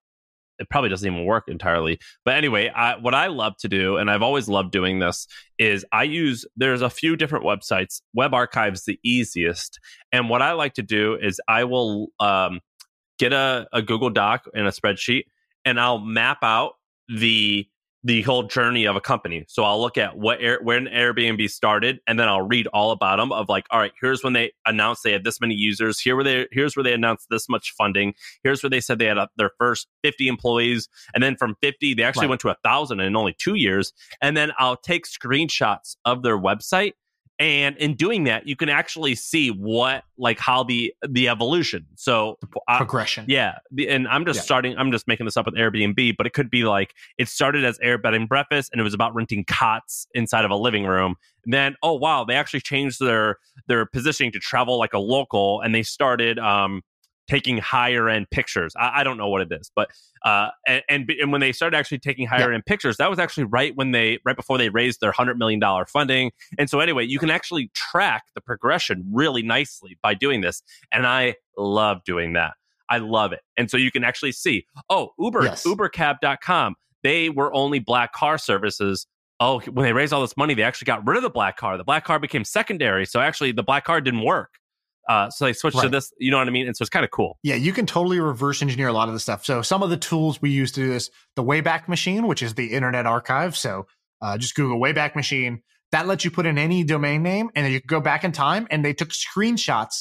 it probably doesn't even work entirely. But anyway, I, what I love to do, and I've always loved doing this, is I use, there's a few different websites. Web Archive's the easiest. And what I like to do is I will um, get a, a Google Doc and a spreadsheet, and I'll map out the the whole journey of a company. So I'll look at what Air, when Airbnb started, and then I'll read all about them of like, all right, here's when they announced they had this many users. Here where they, here's where they announced this much funding. Here's where they said they had a, their first fifty employees. And then from fifty, they actually right. went to a thousand in only two years. And then I'll take screenshots of their website. And in doing that, you can actually see what, like how the the evolution. So I, progression. Yeah. The, and I'm just yeah. starting, I'm just making this up with Airbnb, but it could be like, it started as Air Bed and Breakfast, and it was about renting cots inside of a living room. And then, oh, wow, they actually changed their their positioning to travel like a local, and they started um, taking higher end pictures. I, I don't know what it is, but uh, and, and and when they started actually taking higher yeah. end pictures, that was actually right when they right before they raised their hundred million dollar funding. And so anyway, you can actually track the progression really nicely by doing this, and I love doing that. I love it. And so you can actually see, oh, Uber, yes. Uber Cab dot com, they were only black car services. Oh, when they raised all this money, they actually got rid of the black car. The black car became secondary, so actually the black car didn't work. Uh, so they switched right. to this, you know what I mean? And so it's kind of cool. Yeah, you can totally reverse engineer a lot of the stuff. So some of the tools we use to do this, the Wayback Machine, which is the Internet Archive. So uh, just Google Wayback Machine. That lets you put in any domain name, and then you can go back in time, and they took screenshots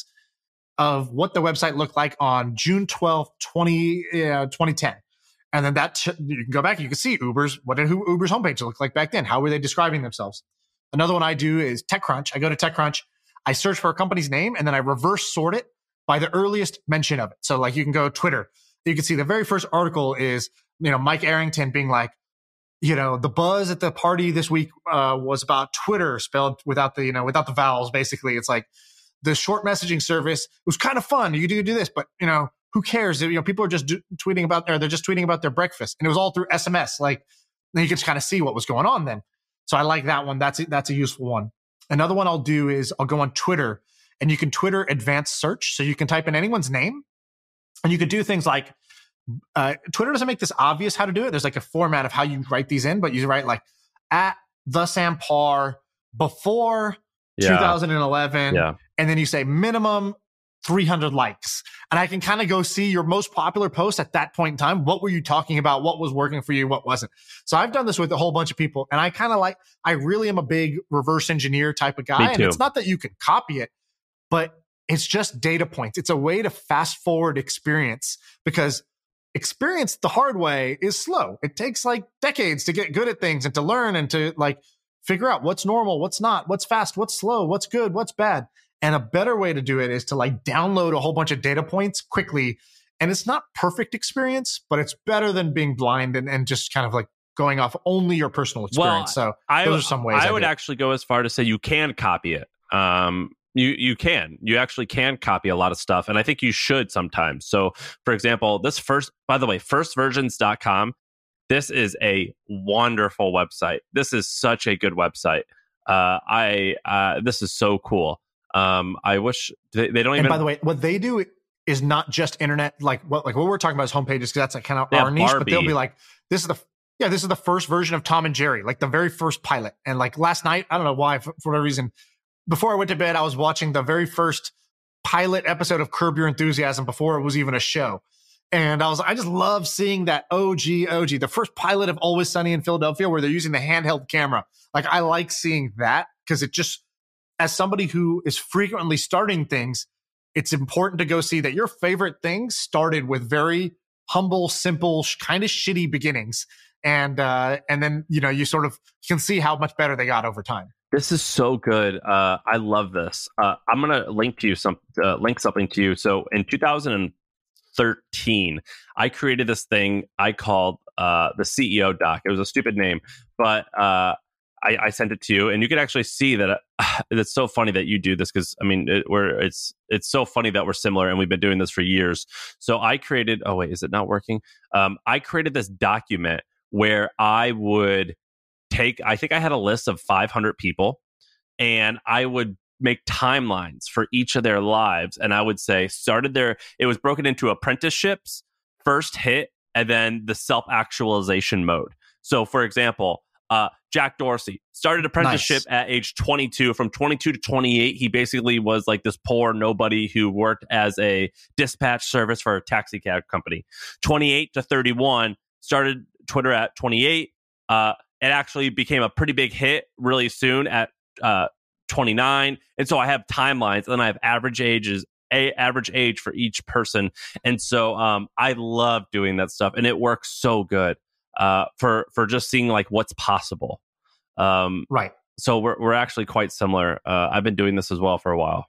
of what the website looked like on June twelfth, twenty ten. And then that ch- you can go back and you can see Uber's, what did Uber's homepage look like back then? How were they describing themselves? Another one I do is TechCrunch. I go to TechCrunch. I search for a company's name, and then I reverse sort it by the earliest mention of it. So like you can go Twitter. You can see the very first article is, you know, Mike Arrington being like, you know, the buzz at the party this week uh, was about Twitter spelled without the, you know, without the vowels. Basically, it's like the short messaging service. It was kind of fun. You do do this, but you know, who cares? You know, people are just do- tweeting about, or they're just tweeting about their breakfast, and it was all through S M S. Like then you could just kind of see what was going on then. So I like that one. That's that's a useful one. Another one I'll do is I'll go on Twitter, and you can Twitter advanced search. So you can type in anyone's name, and you could do things like, uh, Twitter doesn't make this obvious how to do it. There's like a format of how you write these in, but you write like at the Sam Parr before yeah. two thousand eleven. Yeah. And then you say minimum three hundred likes. And I can kind of go see your most popular post at that point in time. What were you talking about? What was working for you? What wasn't? So I've done this with a whole bunch of people. And I kind of like, I really am a big reverse engineer type of guy. And it's not that you can copy it, but it's just data points. It's a way to fast forward experience, because experience the hard way is slow. It takes like decades to get good at things and to learn and to like figure out what's normal, what's not, what's fast, what's slow, what's good, what's bad. And a better way to do it is to like download a whole bunch of data points quickly. And it's not perfect experience, but it's better than being blind and, and just kind of like going off only your personal experience. Well, so I, those are some ways. I, I would actually go as far to say you can copy it. Um, you you can. You actually can copy a lot of stuff. And I think you should sometimes. So for example, this first, by the way, first versions dot com, this is a wonderful website. This is such a good website. Uh, I uh, this is so cool. Um, I wish they, they don't even. And by the way, what they do is not just internet, like what like what we're talking about is homepages, because that's like kind of our niche. Barbie. But they'll be like, this is the yeah, this is the first version of Tom and Jerry, like the very first pilot. And like last night, I don't know why, for, for whatever reason, before I went to bed, I was watching the very first pilot episode of Curb Your Enthusiasm before it was even a show. And I was, I just love seeing that O G, O G, the first pilot of Always Sunny in Philadelphia, where they're using the handheld camera. Like, I like seeing that because it just, as somebody who is frequently starting things, it's important to go see that your favorite things started with very humble, simple, sh- kind of shitty beginnings. And, uh, and then, you know, you sort of can see how much better they got over time. This is so good. Uh, I love this. Uh, I'm going to link to you some, uh, link something to you. So in two thousand thirteen, I created this thing I called uh, the C E O doc. It was a stupid name, but uh, I, I sent it to you, and you can actually see that uh, it's so funny that you do this because I mean, it, we're it's it's so funny that we're similar, and we've been doing this for years. So I created. Oh wait, is it not working? Um, I created this document where I would take. I think I had a list of five hundred people, and I would make timelines for each of their lives. And I would say started their, it was broken into apprenticeships, first hit, and then the self-actualization mode. So for example, uh, Jack Dorsey started apprenticeship nice. At age twenty-two. From twenty-two to twenty-eight, he basically was like this poor nobody who worked as a dispatch service for a taxi cab company. twenty-eight to thirty-one, started Twitter at twenty-eight. Uh, it actually became a pretty big hit really soon at uh, twenty-nine. And so I have timelines, and then I have average ages, a average age for each person. And so um, I love doing that stuff, and it works so good uh, for for just seeing like what's possible. Um, right. So we're we're actually quite similar. Uh, I've been doing this as well for a while.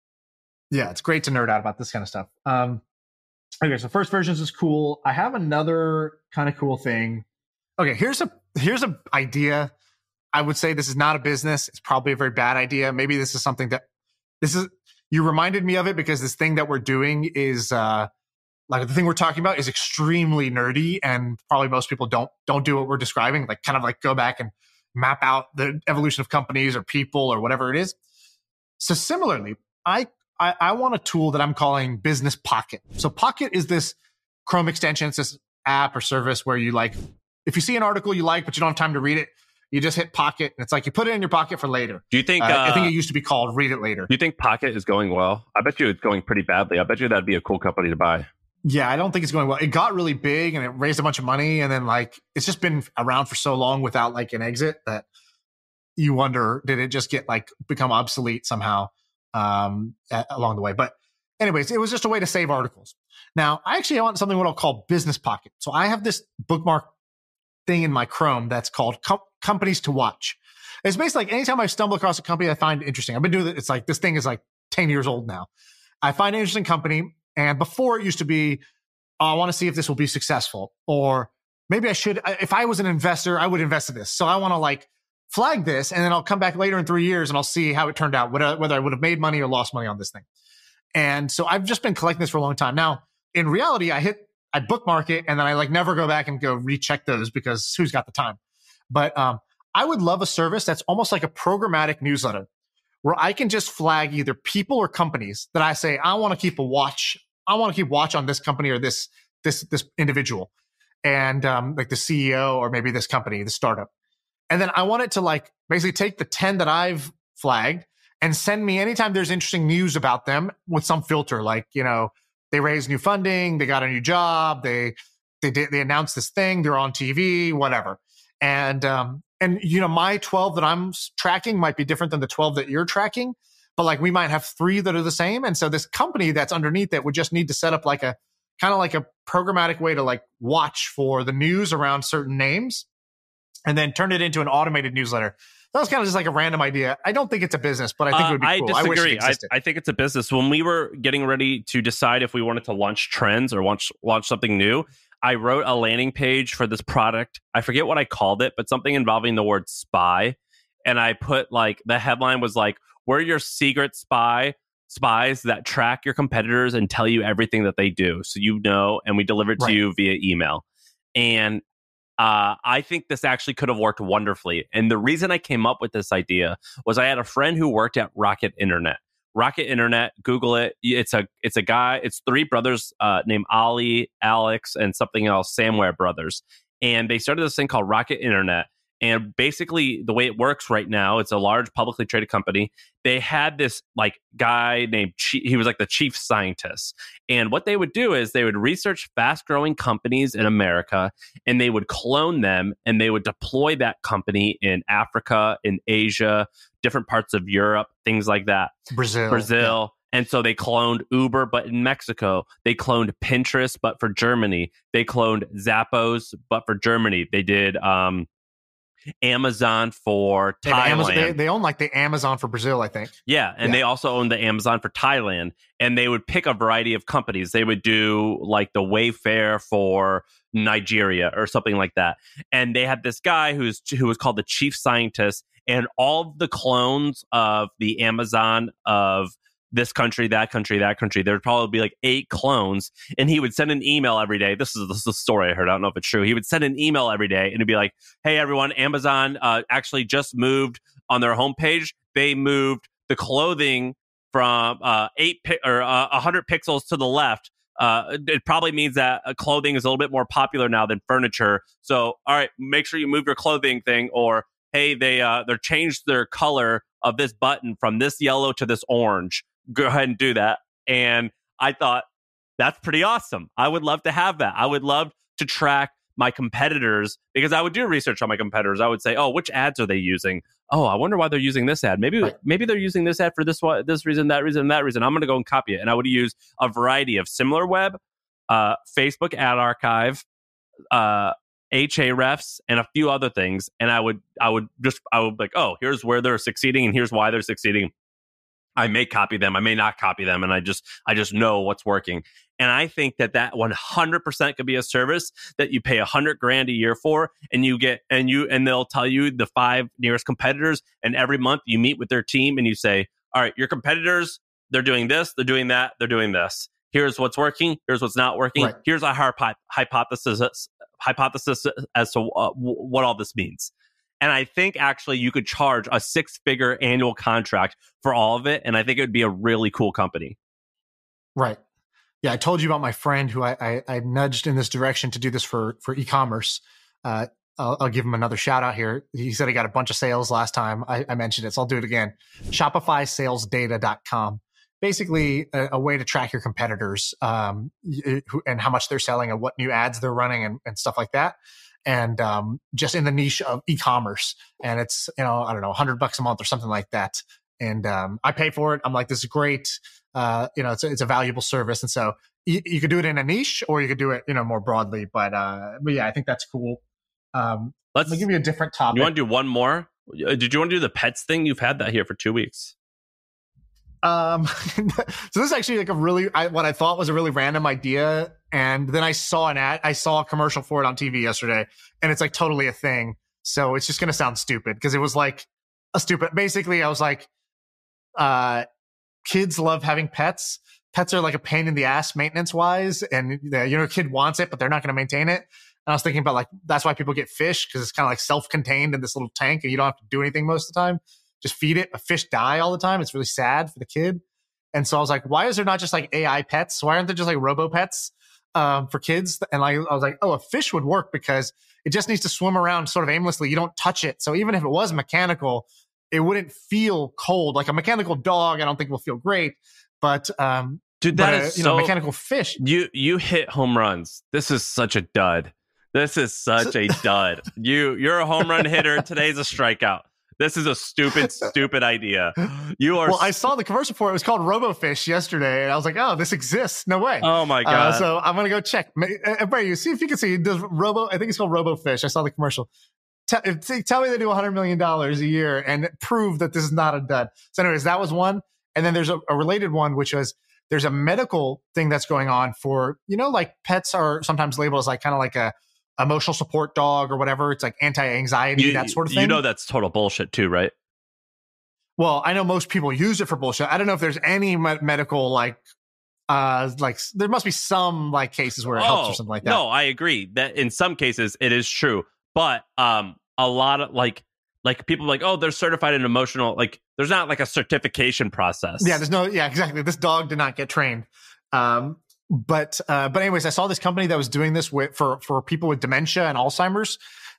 Yeah, it's great to nerd out about this kind of stuff. Um, okay, so first versions is cool. I have another kind of cool thing. Okay, here's a here's a idea. I would say this is not a business. It's probably a very bad idea. Maybe this is something that this is, you reminded me of it because this thing that we're doing is uh, like the thing we're talking about is extremely nerdy, and probably most people don't, don't do what we're describing. Like kind of like go back and map out the evolution of companies or people or whatever it is. So similarly, I, I, I want a tool that I'm calling Business Pocket. So Pocket is this Chrome extension. It's this app or service where you like, if you see an article you like, but you don't have time to read it, you just hit Pocket, and it's like you put it in your pocket for later. Do you think? Uh, uh, I think it used to be called Read It Later. Do you think Pocket is going well? I bet you it's going pretty badly. I bet you that'd be a cool company to buy. Yeah, I don't think it's going well. It got really big and it raised a bunch of money, and then like it's just been around for so long without like an exit that you wonder, did it just get like become obsolete somehow um, at, along the way? But anyways, it was just a way to save articles. Now, I actually want something what I'll call Business Pocket. So I have this bookmark thing in my Chrome that's called com- companies to watch. It's basically like anytime I stumble across a company I find interesting, I've been doing it. It's like this thing is like ten years old now. I find an interesting company, and before it used to be, oh, I want to see if this will be successful, or maybe I should. If I was an investor, I would invest in this. So I want to like flag this, and then I'll come back later in three years and I'll see how it turned out, whether, whether I would have made money or lost money on this thing. And so I've just been collecting this for a long time. Now, in reality, I hit, I bookmark it, and then I like never go back and go recheck those because who's got the time? But um, I would love a service that's almost like a programmatic newsletter where I can just flag either people or companies that I say, I want to keep a watch. I want to keep watch on this company or this, this, this individual, and um, like the C E O or maybe this company, the startup. And then I want it to like basically take the ten that I've flagged and send me anytime there's interesting news about them with some filter, like, you know, they raised new funding, they got a new job, they they did they announced this thing, they're on T V, whatever. And um and you know, my twelve that I'm tracking might be different than the twelve that you're tracking, but like we might have three that are the same. And so this company that's underneath it would just need to set up like a kind of like a programmatic way to like watch for the news around certain names and then turn it into an automated newsletter. That was kind of just like a random idea. I don't think it's a business, but I think uh, it would be cool. I disagree. I, wish it existed. I, I think it's a business. When we were getting ready to decide if we wanted to launch trends or launch launch something new, I wrote a landing page for this product. I forget what I called it, but something involving the word spy. And I put like, the headline was like, we're your secret spy spies that track your competitors and tell you everything that they do. So you know, and we deliver it to right. you via email. And Uh, I think this actually could have worked wonderfully. And the reason I came up with this idea was I had a friend who worked at Rocket Internet. Rocket Internet, Google it. It's a it's a guy, it's three brothers uh, named Ali, Alex, and something else, Samware Brothers. And they started this thing called Rocket Internet. And basically, the way it works right now, it's a large publicly traded company. They had this like guy named, he was like the chief scientist. And what they would do is they would research fast growing companies in America, and they would clone them, and they would deploy that company in Africa, in Asia, different parts of Europe, things like that. Brazil. Brazil. Yeah. And so they cloned Uber, but in Mexico. They cloned Pinterest, but for Germany. They cloned Zappos, but for Germany. They did um, Amazon for Yeah, Thailand. Amazon, they, they own like the Amazon for Brazil, I think. Yeah, and Yeah. they also own the Amazon for Thailand. And they would pick a variety of companies. They would do like the Wayfair for Nigeria or something like that. And they had this guy who's who was called the chief scientist, and all of the clones of the Amazon of this country, that country, that country. There'd probably be like eight clones, and he would send an email every day. This is, this is the story I heard. I don't know if it's true. He would send an email every day, and it'd be like, "Hey, everyone, Amazon uh, actually just moved on their homepage. They moved the clothing from uh, eight pi- or uh, a hundred pixels to the left. Uh, it probably means that uh, clothing is a little bit more popular now than furniture. So, all right, make sure you move your clothing thing." Or, "Hey, they uh, they changed their color of this button from this yellow to this orange. Go ahead and do that." And I thought, that's pretty awesome. I would love to have that. I would love to track my competitors, because I would do research on my competitors. I would say, oh, which ads are they using? Oh, I wonder why they're using this ad. Maybe Right. maybe they're using this ad for this one, this reason, that reason, that reason. I'm going to go and copy it. And I would use a variety of similar web, uh, Facebook ad archive, uh, Ahrefs, and a few other things. And I would I would just I would be like, oh, here's where they're succeeding, and here's why they're succeeding. I may copy them, I may not copy them, and I just I just know what's working. And I think that that one hundred percent could be a service that you pay a hundred grand a year for, and you get and you and they'll tell you the five nearest competitors, and every month you meet with their team and you say, all right, your competitors, they're doing this, they're doing that, they're doing this. Here's what's working. Here's what's not working. Right. Here's our hypo- hypothesis hypothesis as to uh, w- what all this means. And I think actually you could charge a six-figure annual contract for all of it. And I think it would be a really cool company. Right. Yeah, I told you about my friend who I, I, I nudged in this direction to do this for for e-commerce. Uh, I'll, I'll give him another shout out here. He said he got a bunch of sales last time I, I mentioned it, so I'll do it again. Shopify Sales Data dot com. Basically, a, a way to track your competitors um, who, and how much they're selling and what new ads they're running and, and stuff like that. And um, just in the niche of e-commerce. And it's, you know, I don't know, a hundred bucks a month or something like that. And um, I pay for it. I'm like, this is great. Uh, you know, it's a, it's a valuable service. And so you, you could do it in a niche, or you could do it, you know, more broadly. But, uh, but yeah, I think that's cool. Um, Let's let me give you a different topic. You want to do one more? Did you want to do the pets thing? You've had that here for two weeks. Um, so this is actually like a really, I, what I thought was a really random idea. And then I saw an ad, I saw a commercial for it on T V yesterday, and it's like totally a thing. So it's just going to sound stupid because it was like a stupid, basically I was like, uh, kids love having pets. Pets are like a pain in the ass maintenance wise. And the, you know, a kid wants it, but they're not going to maintain it. And I was thinking about like, that's why people get fish, because it's kind of like self-contained in this little tank and you don't have to do anything most of the time. Just feed it. A fish die all the time. It's really sad for the kid. And so I was like, why is there not just like A I pets? Why aren't there just like robo pets um, for kids? And like, I was like, oh, a fish would work because it just needs to swim around sort of aimlessly. You don't touch it. So even if it was mechanical, it wouldn't feel cold. Like a mechanical dog, I don't think will feel great. But um, dude, that but, is uh, you so know, mechanical fish. You you hit home runs. This is such a dud. This is such a dud. You you're a home run hitter. Today's a strikeout. This is a stupid, stupid idea. You are. Well, I saw the commercial for it. It was called RoboFish yesterday, and I was like, "Oh, this exists? No way!" Oh my god! Uh, so I'm gonna go check. Uh, Bray, you see if you can see. Does Robo? I think it's called RoboFish. I saw the commercial. Tell, tell me they do one hundred million dollars a year and prove that this is not a dud. So, anyways, that was one, and then there's a, a related one, which was there's a medical thing that's going on for, you know, like pets are sometimes labeled as like kind of like a emotional support dog or whatever. It's like anti-anxiety, you, that sort of thing. You know that's total bullshit too, right? Well, I know most people use it for bullshit. I don't know if there's any me- medical like uh like there must be some like cases where it oh, helps or something like that. No, I agree that in some cases it is true, but um a lot of like like people are like, oh, they're certified in emotional, like there's not like a certification process. Yeah, there's no yeah, exactly. This dog did not get trained. Um But uh, but anyways, I saw this company that was doing this with for for people with dementia and Alzheimer's.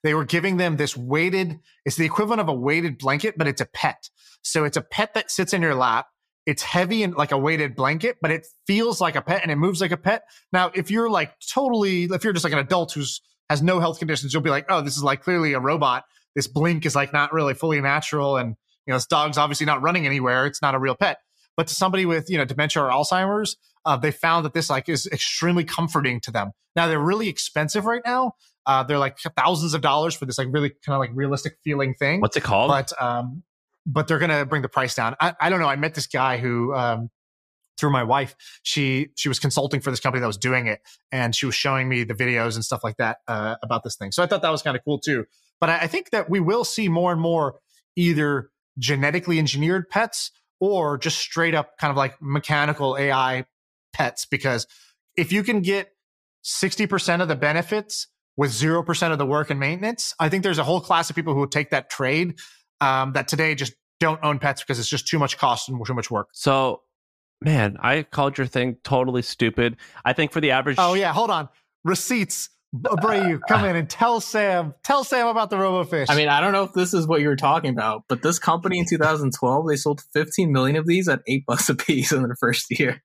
they were giving them this weighted, it's the equivalent of a weighted blanket, but it's a pet. So it's a pet that sits in your lap. It's heavy and like a weighted blanket, but it feels like a pet and it moves like a pet. Now, if you're like totally, if you're just like an adult who's has no health conditions, you'll be like, oh, this is like clearly a robot. This blink is like not really fully natural. And, you know, this dog's obviously not running anywhere. It's not a real pet. But to somebody with, you know, dementia or Alzheimer's, uh, they found that this like is extremely comforting to them. Now they're really expensive right now. Uh, they're like thousands of dollars for this like really kind of like realistic feeling thing. What's it called? But, um, but they're going to bring the price down. I, I don't know. I met this guy who, um, through my wife, she, she was consulting for this company that was doing it. And she was showing me the videos and stuff like that, uh, about this thing. So I thought that was kind of cool too. But I, I think that we will see more and more either genetically engineered pets or just straight up kind of like mechanical A I pets, because if you can get sixty percent of the benefits with zero percent of the work and maintenance, I think there's a whole class of people who will take that trade, um, that today just don't own pets because it's just too much cost and too much work. So, man, I called your thing totally stupid. I think for the average... Oh, yeah. Hold on. Receipts. Abreu, come in and tell Sam, tell Sam about the RoboFish. I mean, I don't know if this is what you were talking about, but this company in two thousand twelve, they sold fifteen million of these at eight bucks a piece in their first year.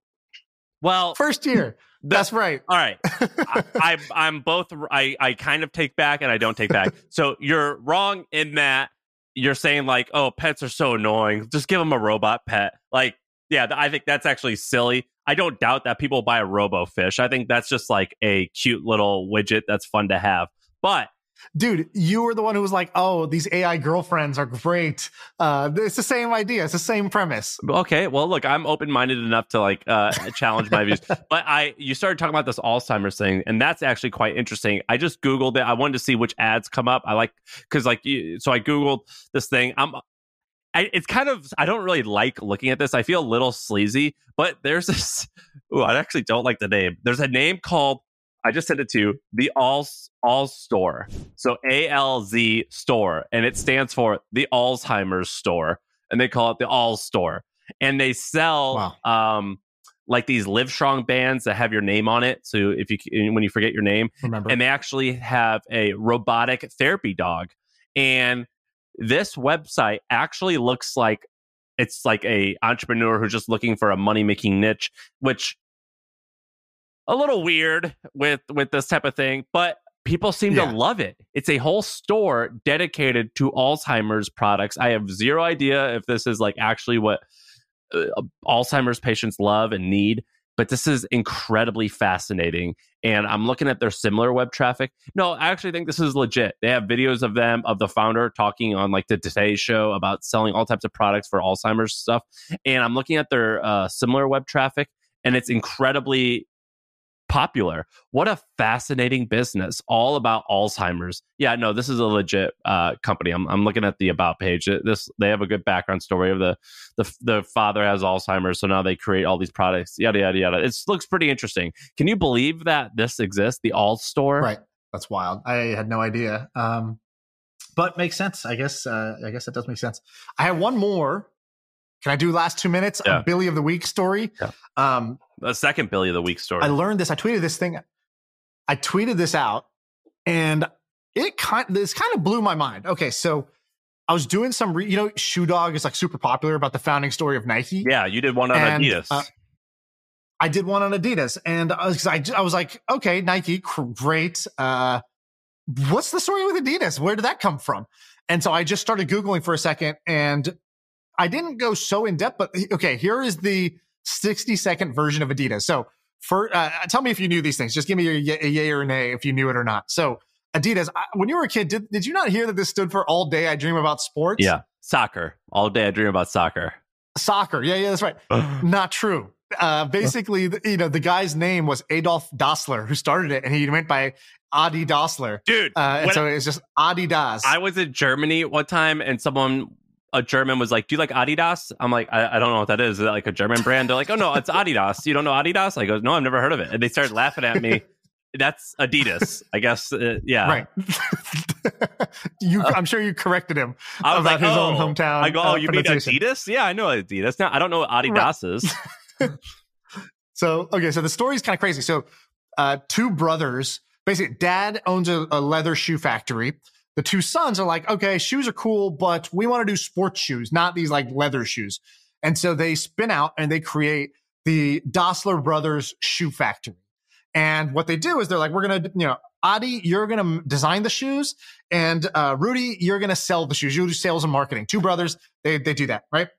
Well, first year. That's right. All right. I, I, I'm both, I, I kind of take back and I don't take back. So you're wrong in that you're saying like, oh, pets are so annoying. Just give them a robot pet. Like, yeah, I think that's actually silly. I don't doubt that people buy a RoboFish. I think that's just like a cute little widget that's fun to have. But dude, you were the one who was like, oh, these A I girlfriends are great. Uh, it's the same idea. It's the same premise. Okay. Well, look, I'm open-minded enough to like uh, challenge my views. But I, you started talking about this Alzheimer's thing, and that's actually quite interesting. I just Googled it. I wanted to see which ads come up. I like, because like, so I Googled this thing. I'm, I, it's kind of, I don't really like looking at this. I feel a little sleazy, but there's this, ooh, I actually don't like the name. There's a name called, I just sent it to you, the Alz, Alz Store. So A L Z Store, and it stands for the Alzheimer's Store, and they call it the Alz Store. And they sell wow. um, like these Livestrong bands that have your name on it. So if you, when you forget your name, remember. And they actually have a robotic therapy dog. And this website actually looks like it's like a entrepreneur who's just looking for a money-making niche, which a little weird with with this type of thing, but people seem yeah. to love it. It's a whole store dedicated to Alzheimer's products. I have zero idea if this is like actually what uh, Alzheimer's patients love and need, but this is incredibly fascinating. And I'm looking at their similar web traffic. No, I actually think this is legit. They have videos of them, of the founder talking on like the Today Show about selling all types of products for Alzheimer's stuff. And I'm looking at their uh, similar web traffic, and it's incredibly popular. What a fascinating business, all about Alzheimer's. Yeah, no, this is a legit uh, company. I'm I'm looking at the about page. This they have a good background story of the the the father has Alzheimer's, so now they create all these products. Yada yada yada. It looks pretty interesting. Can you believe that this exists? The Alz Store, right? That's wild. I had no idea. Um, but makes sense. I guess. Uh, I guess it does make sense. I have one more. Can I do last two minutes? Yeah. A Billy of the Week story. Yeah. Um, a second Billy of the Week story. I learned this. I tweeted this thing. I tweeted this out, and it kind this kind of blew my mind. Okay, so I was doing some, re- you know, Shoe Dog is like super popular about the founding story of Nike. Yeah, you did one on and, Adidas. Uh, I did one on Adidas, and I was, I, I was like, okay, Nike, great. Uh, what's the story with Adidas? Where did that come from? And so I just started Googling for a second, and I didn't go so in depth, but okay, here is the sixty second version of Adidas. So for, uh, tell me if you knew these things. Just give me a, y- a yay or nay if you knew it or not. So Adidas, I, when you were a kid, did, did you not hear that this stood for All Day I Dream About Sports? Yeah. Soccer. All day I dream about soccer. Soccer. Yeah, yeah, that's right. Not true. Uh, basically, the, you know, the guy's name was Adolf Dassler, who started it, and he went by Adi Dassler. Dude. Uh, and so it's just Adidas. I was in Germany one time, and someone... a German was like, do you like Adidas? I'm like, I, I don't know what that is. Is that like a German brand? They're like, oh, no, it's Adidas. You don't know Adidas? I go, no, I've never heard of it. And they started laughing at me. That's Adidas, I guess. Uh, yeah. Right. you, I'm sure you corrected him I was about like, his oh. own hometown. I go, oh, uh, you mean Adidas? Yeah, I know Adidas. Now, I don't know what Adidas right. is. So, okay, so the story is kind of crazy. So, uh, two brothers basically dad owns a, a leather shoe factory. The two sons are like, okay, shoes are cool, but we want to do sports shoes, not these like leather shoes. And so they spin out and they create the Dassler Brothers Shoe Factory. And what they do is they're like, we're going to, you know, Adi, you're going to design the shoes, and uh, Rudy, you're going to sell the shoes. You'll do sales and marketing. Two brothers, they they do that, right?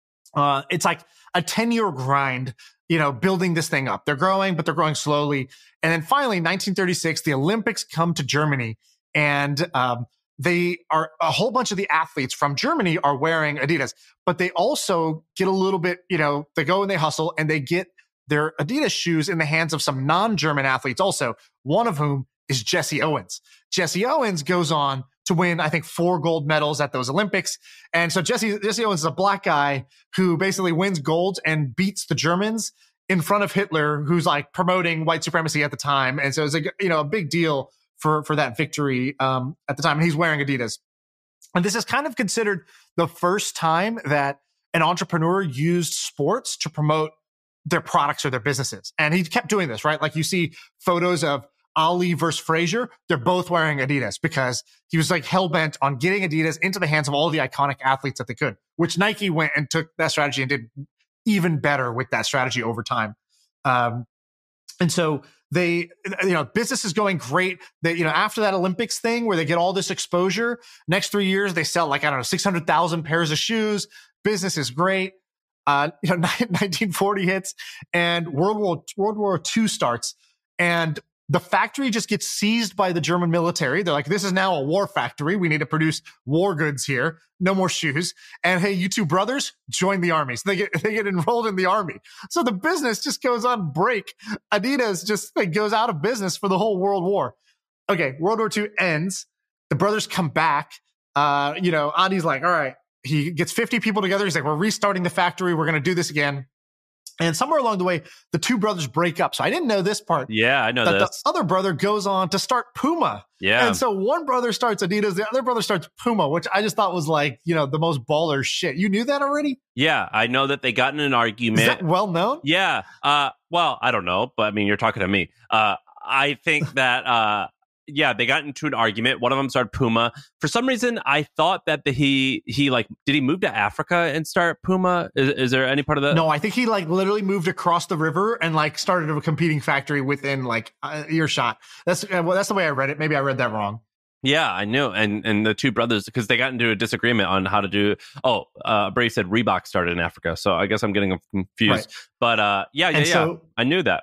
Uh, it's like a ten-year grind, you know, building this thing up. They're growing, but they're growing slowly. And then finally, nineteen thirty-six, the Olympics come to Germany, and um, they are a whole bunch of the athletes from Germany are wearing Adidas, but they also get a little bit, you know, they go and they hustle and they get their Adidas shoes in the hands of some non-German athletes also, one of whom is Jesse Owens. Jesse Owens goes on to win, I think, four gold medals at those Olympics. And so Jesse, Jesse Owens is a black guy who basically wins gold and beats the Germans in front of Hitler, who's like promoting white supremacy at the time. And so it's a, you know, a big deal for, for that victory um, at the time. And he's wearing Adidas. And this is kind of considered the first time that an entrepreneur used sports to promote their products or their businesses. And he kept doing this, right? Like you see photos of Ali versus Frazier. They're both wearing Adidas because he was like hell-bent on getting Adidas into the hands of all the iconic athletes that they could, which Nike went and took that strategy and did even better with that strategy over time. Um, and so they, you know, business is going great. They, you know, after that Olympics thing where they get all this exposure, next three years, they sell like, I don't know, six hundred thousand pairs of shoes. Business is great. Uh, you know, nineteen forty hits and World War, World War Two starts, and the factory just gets seized by the German military. They're like, this is now a war factory. We need to produce war goods here. No more shoes. And hey, you two brothers, join the army. So they get, they get enrolled in the army. So the business just goes on break. Adidas just like, goes out of business for the whole World War. Okay, World War Two ends. The brothers come back. Uh, you know, Adi's like, all right. He gets fifty people together. He's like, we're restarting the factory. We're going to do this again. And somewhere along the way, the two brothers break up. So I didn't know this part. Yeah, I know that this. The other brother goes on to start Puma. Yeah. And so one brother starts Adidas, the other brother starts Puma, which I just thought was like, you know, the most baller shit. You knew that already? Yeah, I know that they got in an argument. Is that well known? Yeah. Uh, well, I don't know, but I mean, you're talking to me. Uh, I think that, uh, yeah, they got into an argument. One of them started Puma. For some reason, I thought that the, he he like did he move to Africa and start Puma? Is, is there any part of that? No, I think he like literally moved across the river and like started a competing factory within like uh, earshot. That's uh, well, that's the way I read it. Maybe I read that wrong. Yeah, I knew. And and the two brothers, because they got into a disagreement on how to do. Oh, uh, Brave said Reebok started in Africa, so I guess I'm getting confused. Right. But uh, yeah, yeah, and yeah, so, I knew that.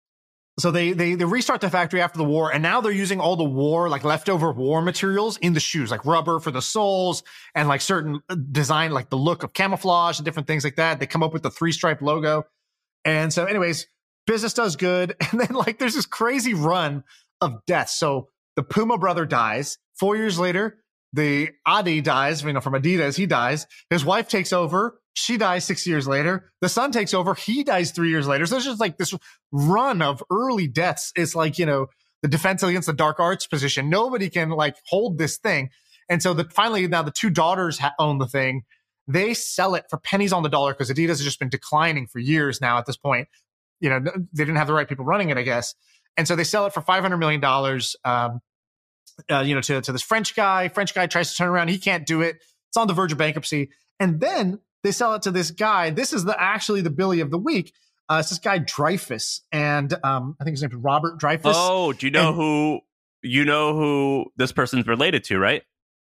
So they, they they restart the factory after the war, and now they're using all the war, like leftover war materials in the shoes, like rubber for the soles and like certain design, like the look of camouflage and different things like that. They come up with the three stripe logo. And so anyways, business does good. And then like there's this crazy run of deaths. So the Puma brother dies. Four years later, the Adi dies, you know, from Adidas, he dies. His wife takes over. She dies six years later. The son takes over. He dies three years later. So it's just like this run of early deaths. It's like, you know, the defense against the dark arts position. Nobody can like hold this thing. And so that finally now the two daughters ha- own the thing. They sell it for pennies on the dollar because Adidas has just been declining for years now at this point. You know, they didn't have the right people running it, I guess. And so they sell it for five hundred million dollars, um, uh, you know, to, to this French guy. French guy tries to turn around. He can't do it. It's on the verge of bankruptcy. And then they sell it to this guy. This is the actually the Billy of the week. Uh, it's this guy Dreyfus, and um, I think his name is Robert Dreyfus. Oh, do you know and, who you know who this person's related to, right?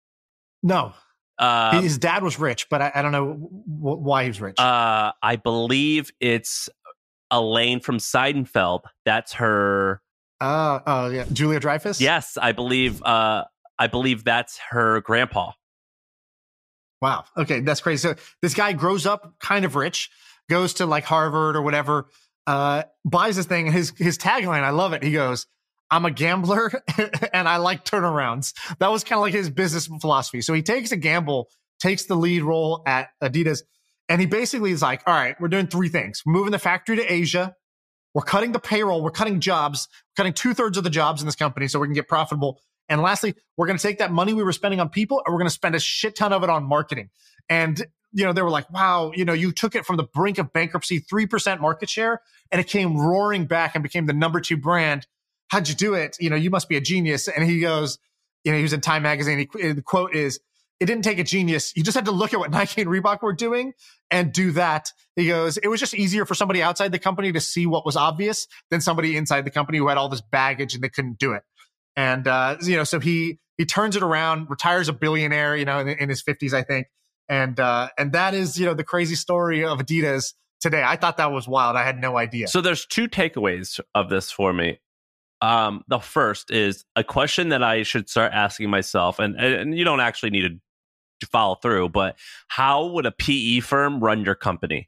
No, uh, his dad was rich, but I, I don't know w- why he was rich. Uh, I believe it's Elaine from Seidenfeld. That's her. Uh, oh yeah, Julia Dreyfus. Yes, I believe. Uh, I believe that's her grandpa. Wow. Okay, that's crazy. So this guy grows up kind of rich, goes to like Harvard or whatever, uh, buys this thing. His his tagline, I love it. He goes, "I'm a gambler and I like turnarounds." That was kind of like his business philosophy. So he takes a gamble, takes the lead role at Adidas, and he basically is like, "All right, we're doing three things: we're moving the factory to Asia, we're cutting the payroll, we're cutting jobs, we're cutting two thirds of the jobs in this company so we can get profitable." And lastly, we're going to take that money we were spending on people and we're going to spend a shit ton of it on marketing. And, you know, they were like, wow, you know, you took it from the brink of bankruptcy, three percent market share, and it came roaring back and became the number two brand. how'd you do it? You know, you must be a genius. And he goes, you know, he was in Time magazine. He, the quote is, it didn't take a genius. You just had to look at what Nike and Reebok were doing and do that. He goes, it was just easier for somebody outside the company to see what was obvious than somebody inside the company who had all this baggage and they couldn't do it. And, uh, you know, so he, he turns it around, retires a billionaire, you know, in, in his fifties, I think. And, uh, and that is, you know, the crazy story of Adidas today. I thought that was wild. I had no idea. So there's two takeaways of this for me. Um, the first is a question that I should start asking myself, and, and you don't actually need to to follow through, but how would a P E firm run your company?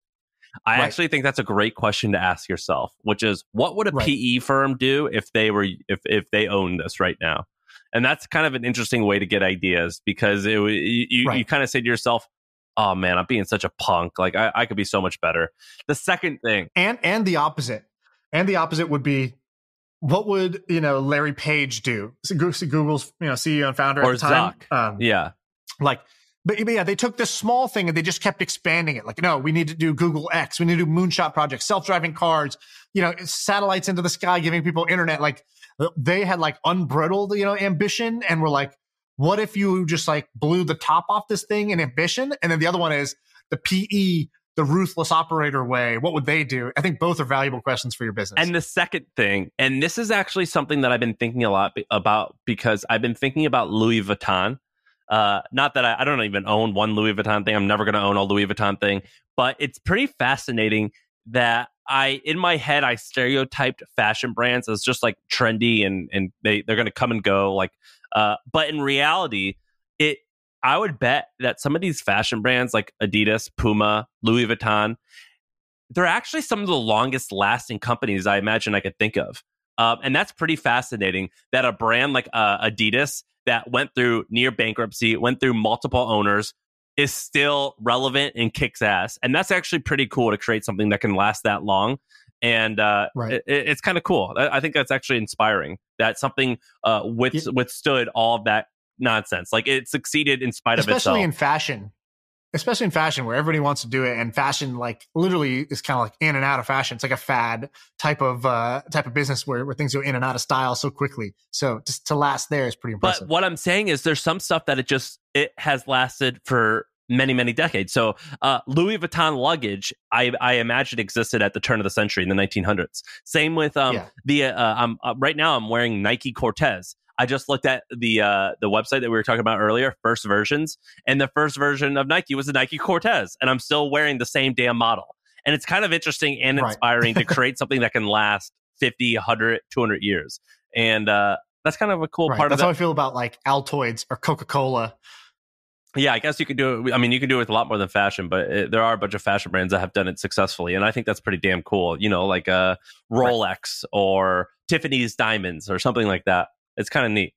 I right. actually think that's a great question to ask yourself, which is, what would a right. P E firm do if they were if if they owned this right now? And that's kind of an interesting way to get ideas, because it you you, right. you kind of say to yourself, oh man, I'm being such a punk. Like I, I could be so much better. The second thing, and and the opposite, and the opposite would be, what would, you know, Larry Page do? Google's, you know, C E O and founder or at the time. Zuck. Um, yeah. Like, but yeah, they took this small thing and they just kept expanding it. Like, no, we need to do Google X. We need to do moonshot projects, self-driving cars, you know, satellites into the sky, giving people internet. Like, they had like unbridled, you know, ambition. And we're like, what if you just like blew the top off this thing in ambition? And then the other one is the P E, the ruthless operator way. What would they do? I think both are valuable questions for your business. And the second thing, and this is actually something that I've been thinking a lot about, because I've been thinking about Louis Vuitton. Uh, not that I, I don't even own one Louis Vuitton thing. I'm never going to own a Louis Vuitton thing, but it's pretty fascinating that I, in my head, I stereotyped fashion brands as just like trendy and and they they're going to come and go. Like, uh, but in reality, it I would bet that some of these fashion brands like Adidas, Puma, Louis Vuitton, they're actually some of the longest lasting companies I imagine I could think of. Um, and that's pretty fascinating that a brand like uh, Adidas that went through near bankruptcy, went through multiple owners, is still relevant and kicks ass. And that's actually pretty cool to create something that can last that long. And uh, right. it, it's kind of cool. I, I think that's actually inspiring that something uh, with, yeah. withstood all of that nonsense. Like, it succeeded in spite Especially of itself. Especially in fashion. Especially in fashion, where everybody wants to do it, and fashion, like, literally is kind of like in and out of fashion. It's like a fad type of uh, type of business where, where things go in and out of style so quickly. So just to last there is pretty impressive. But what I'm saying is, there's some stuff that it just it has lasted for many many decades. So uh, Louis Vuitton luggage, I I imagine existed at the turn of the century in the nineteen hundreds. Same with um yeah. the uh, um uh, right now I'm wearing Nike Cortez. I just looked at the uh, the website that we were talking about earlier, first versions, and the first version of Nike was the Nike Cortez, and I'm still wearing the same damn model. And it's kind of interesting and inspiring right. to create something that can last fifty, one hundred, two hundred years. And uh, that's kind of a cool right. part that's of it. That's how I feel about like Altoids or Coca-Cola. Yeah, I guess you could do it. I mean, you can do it with a lot more than fashion, but it, there are a bunch of fashion brands that have done it successfully. And I think that's pretty damn cool. You know, like uh, Rolex right. or Tiffany's Diamonds or something like that. It's kind of neat.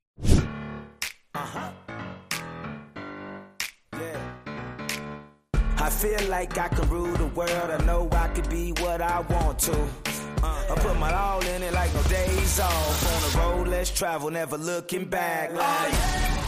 Uh-huh. Yeah. I feel like I can rule the world. I know I can be what I want to. Uh, I put my all in it like no days off. On the road, let's travel, never looking back. Like,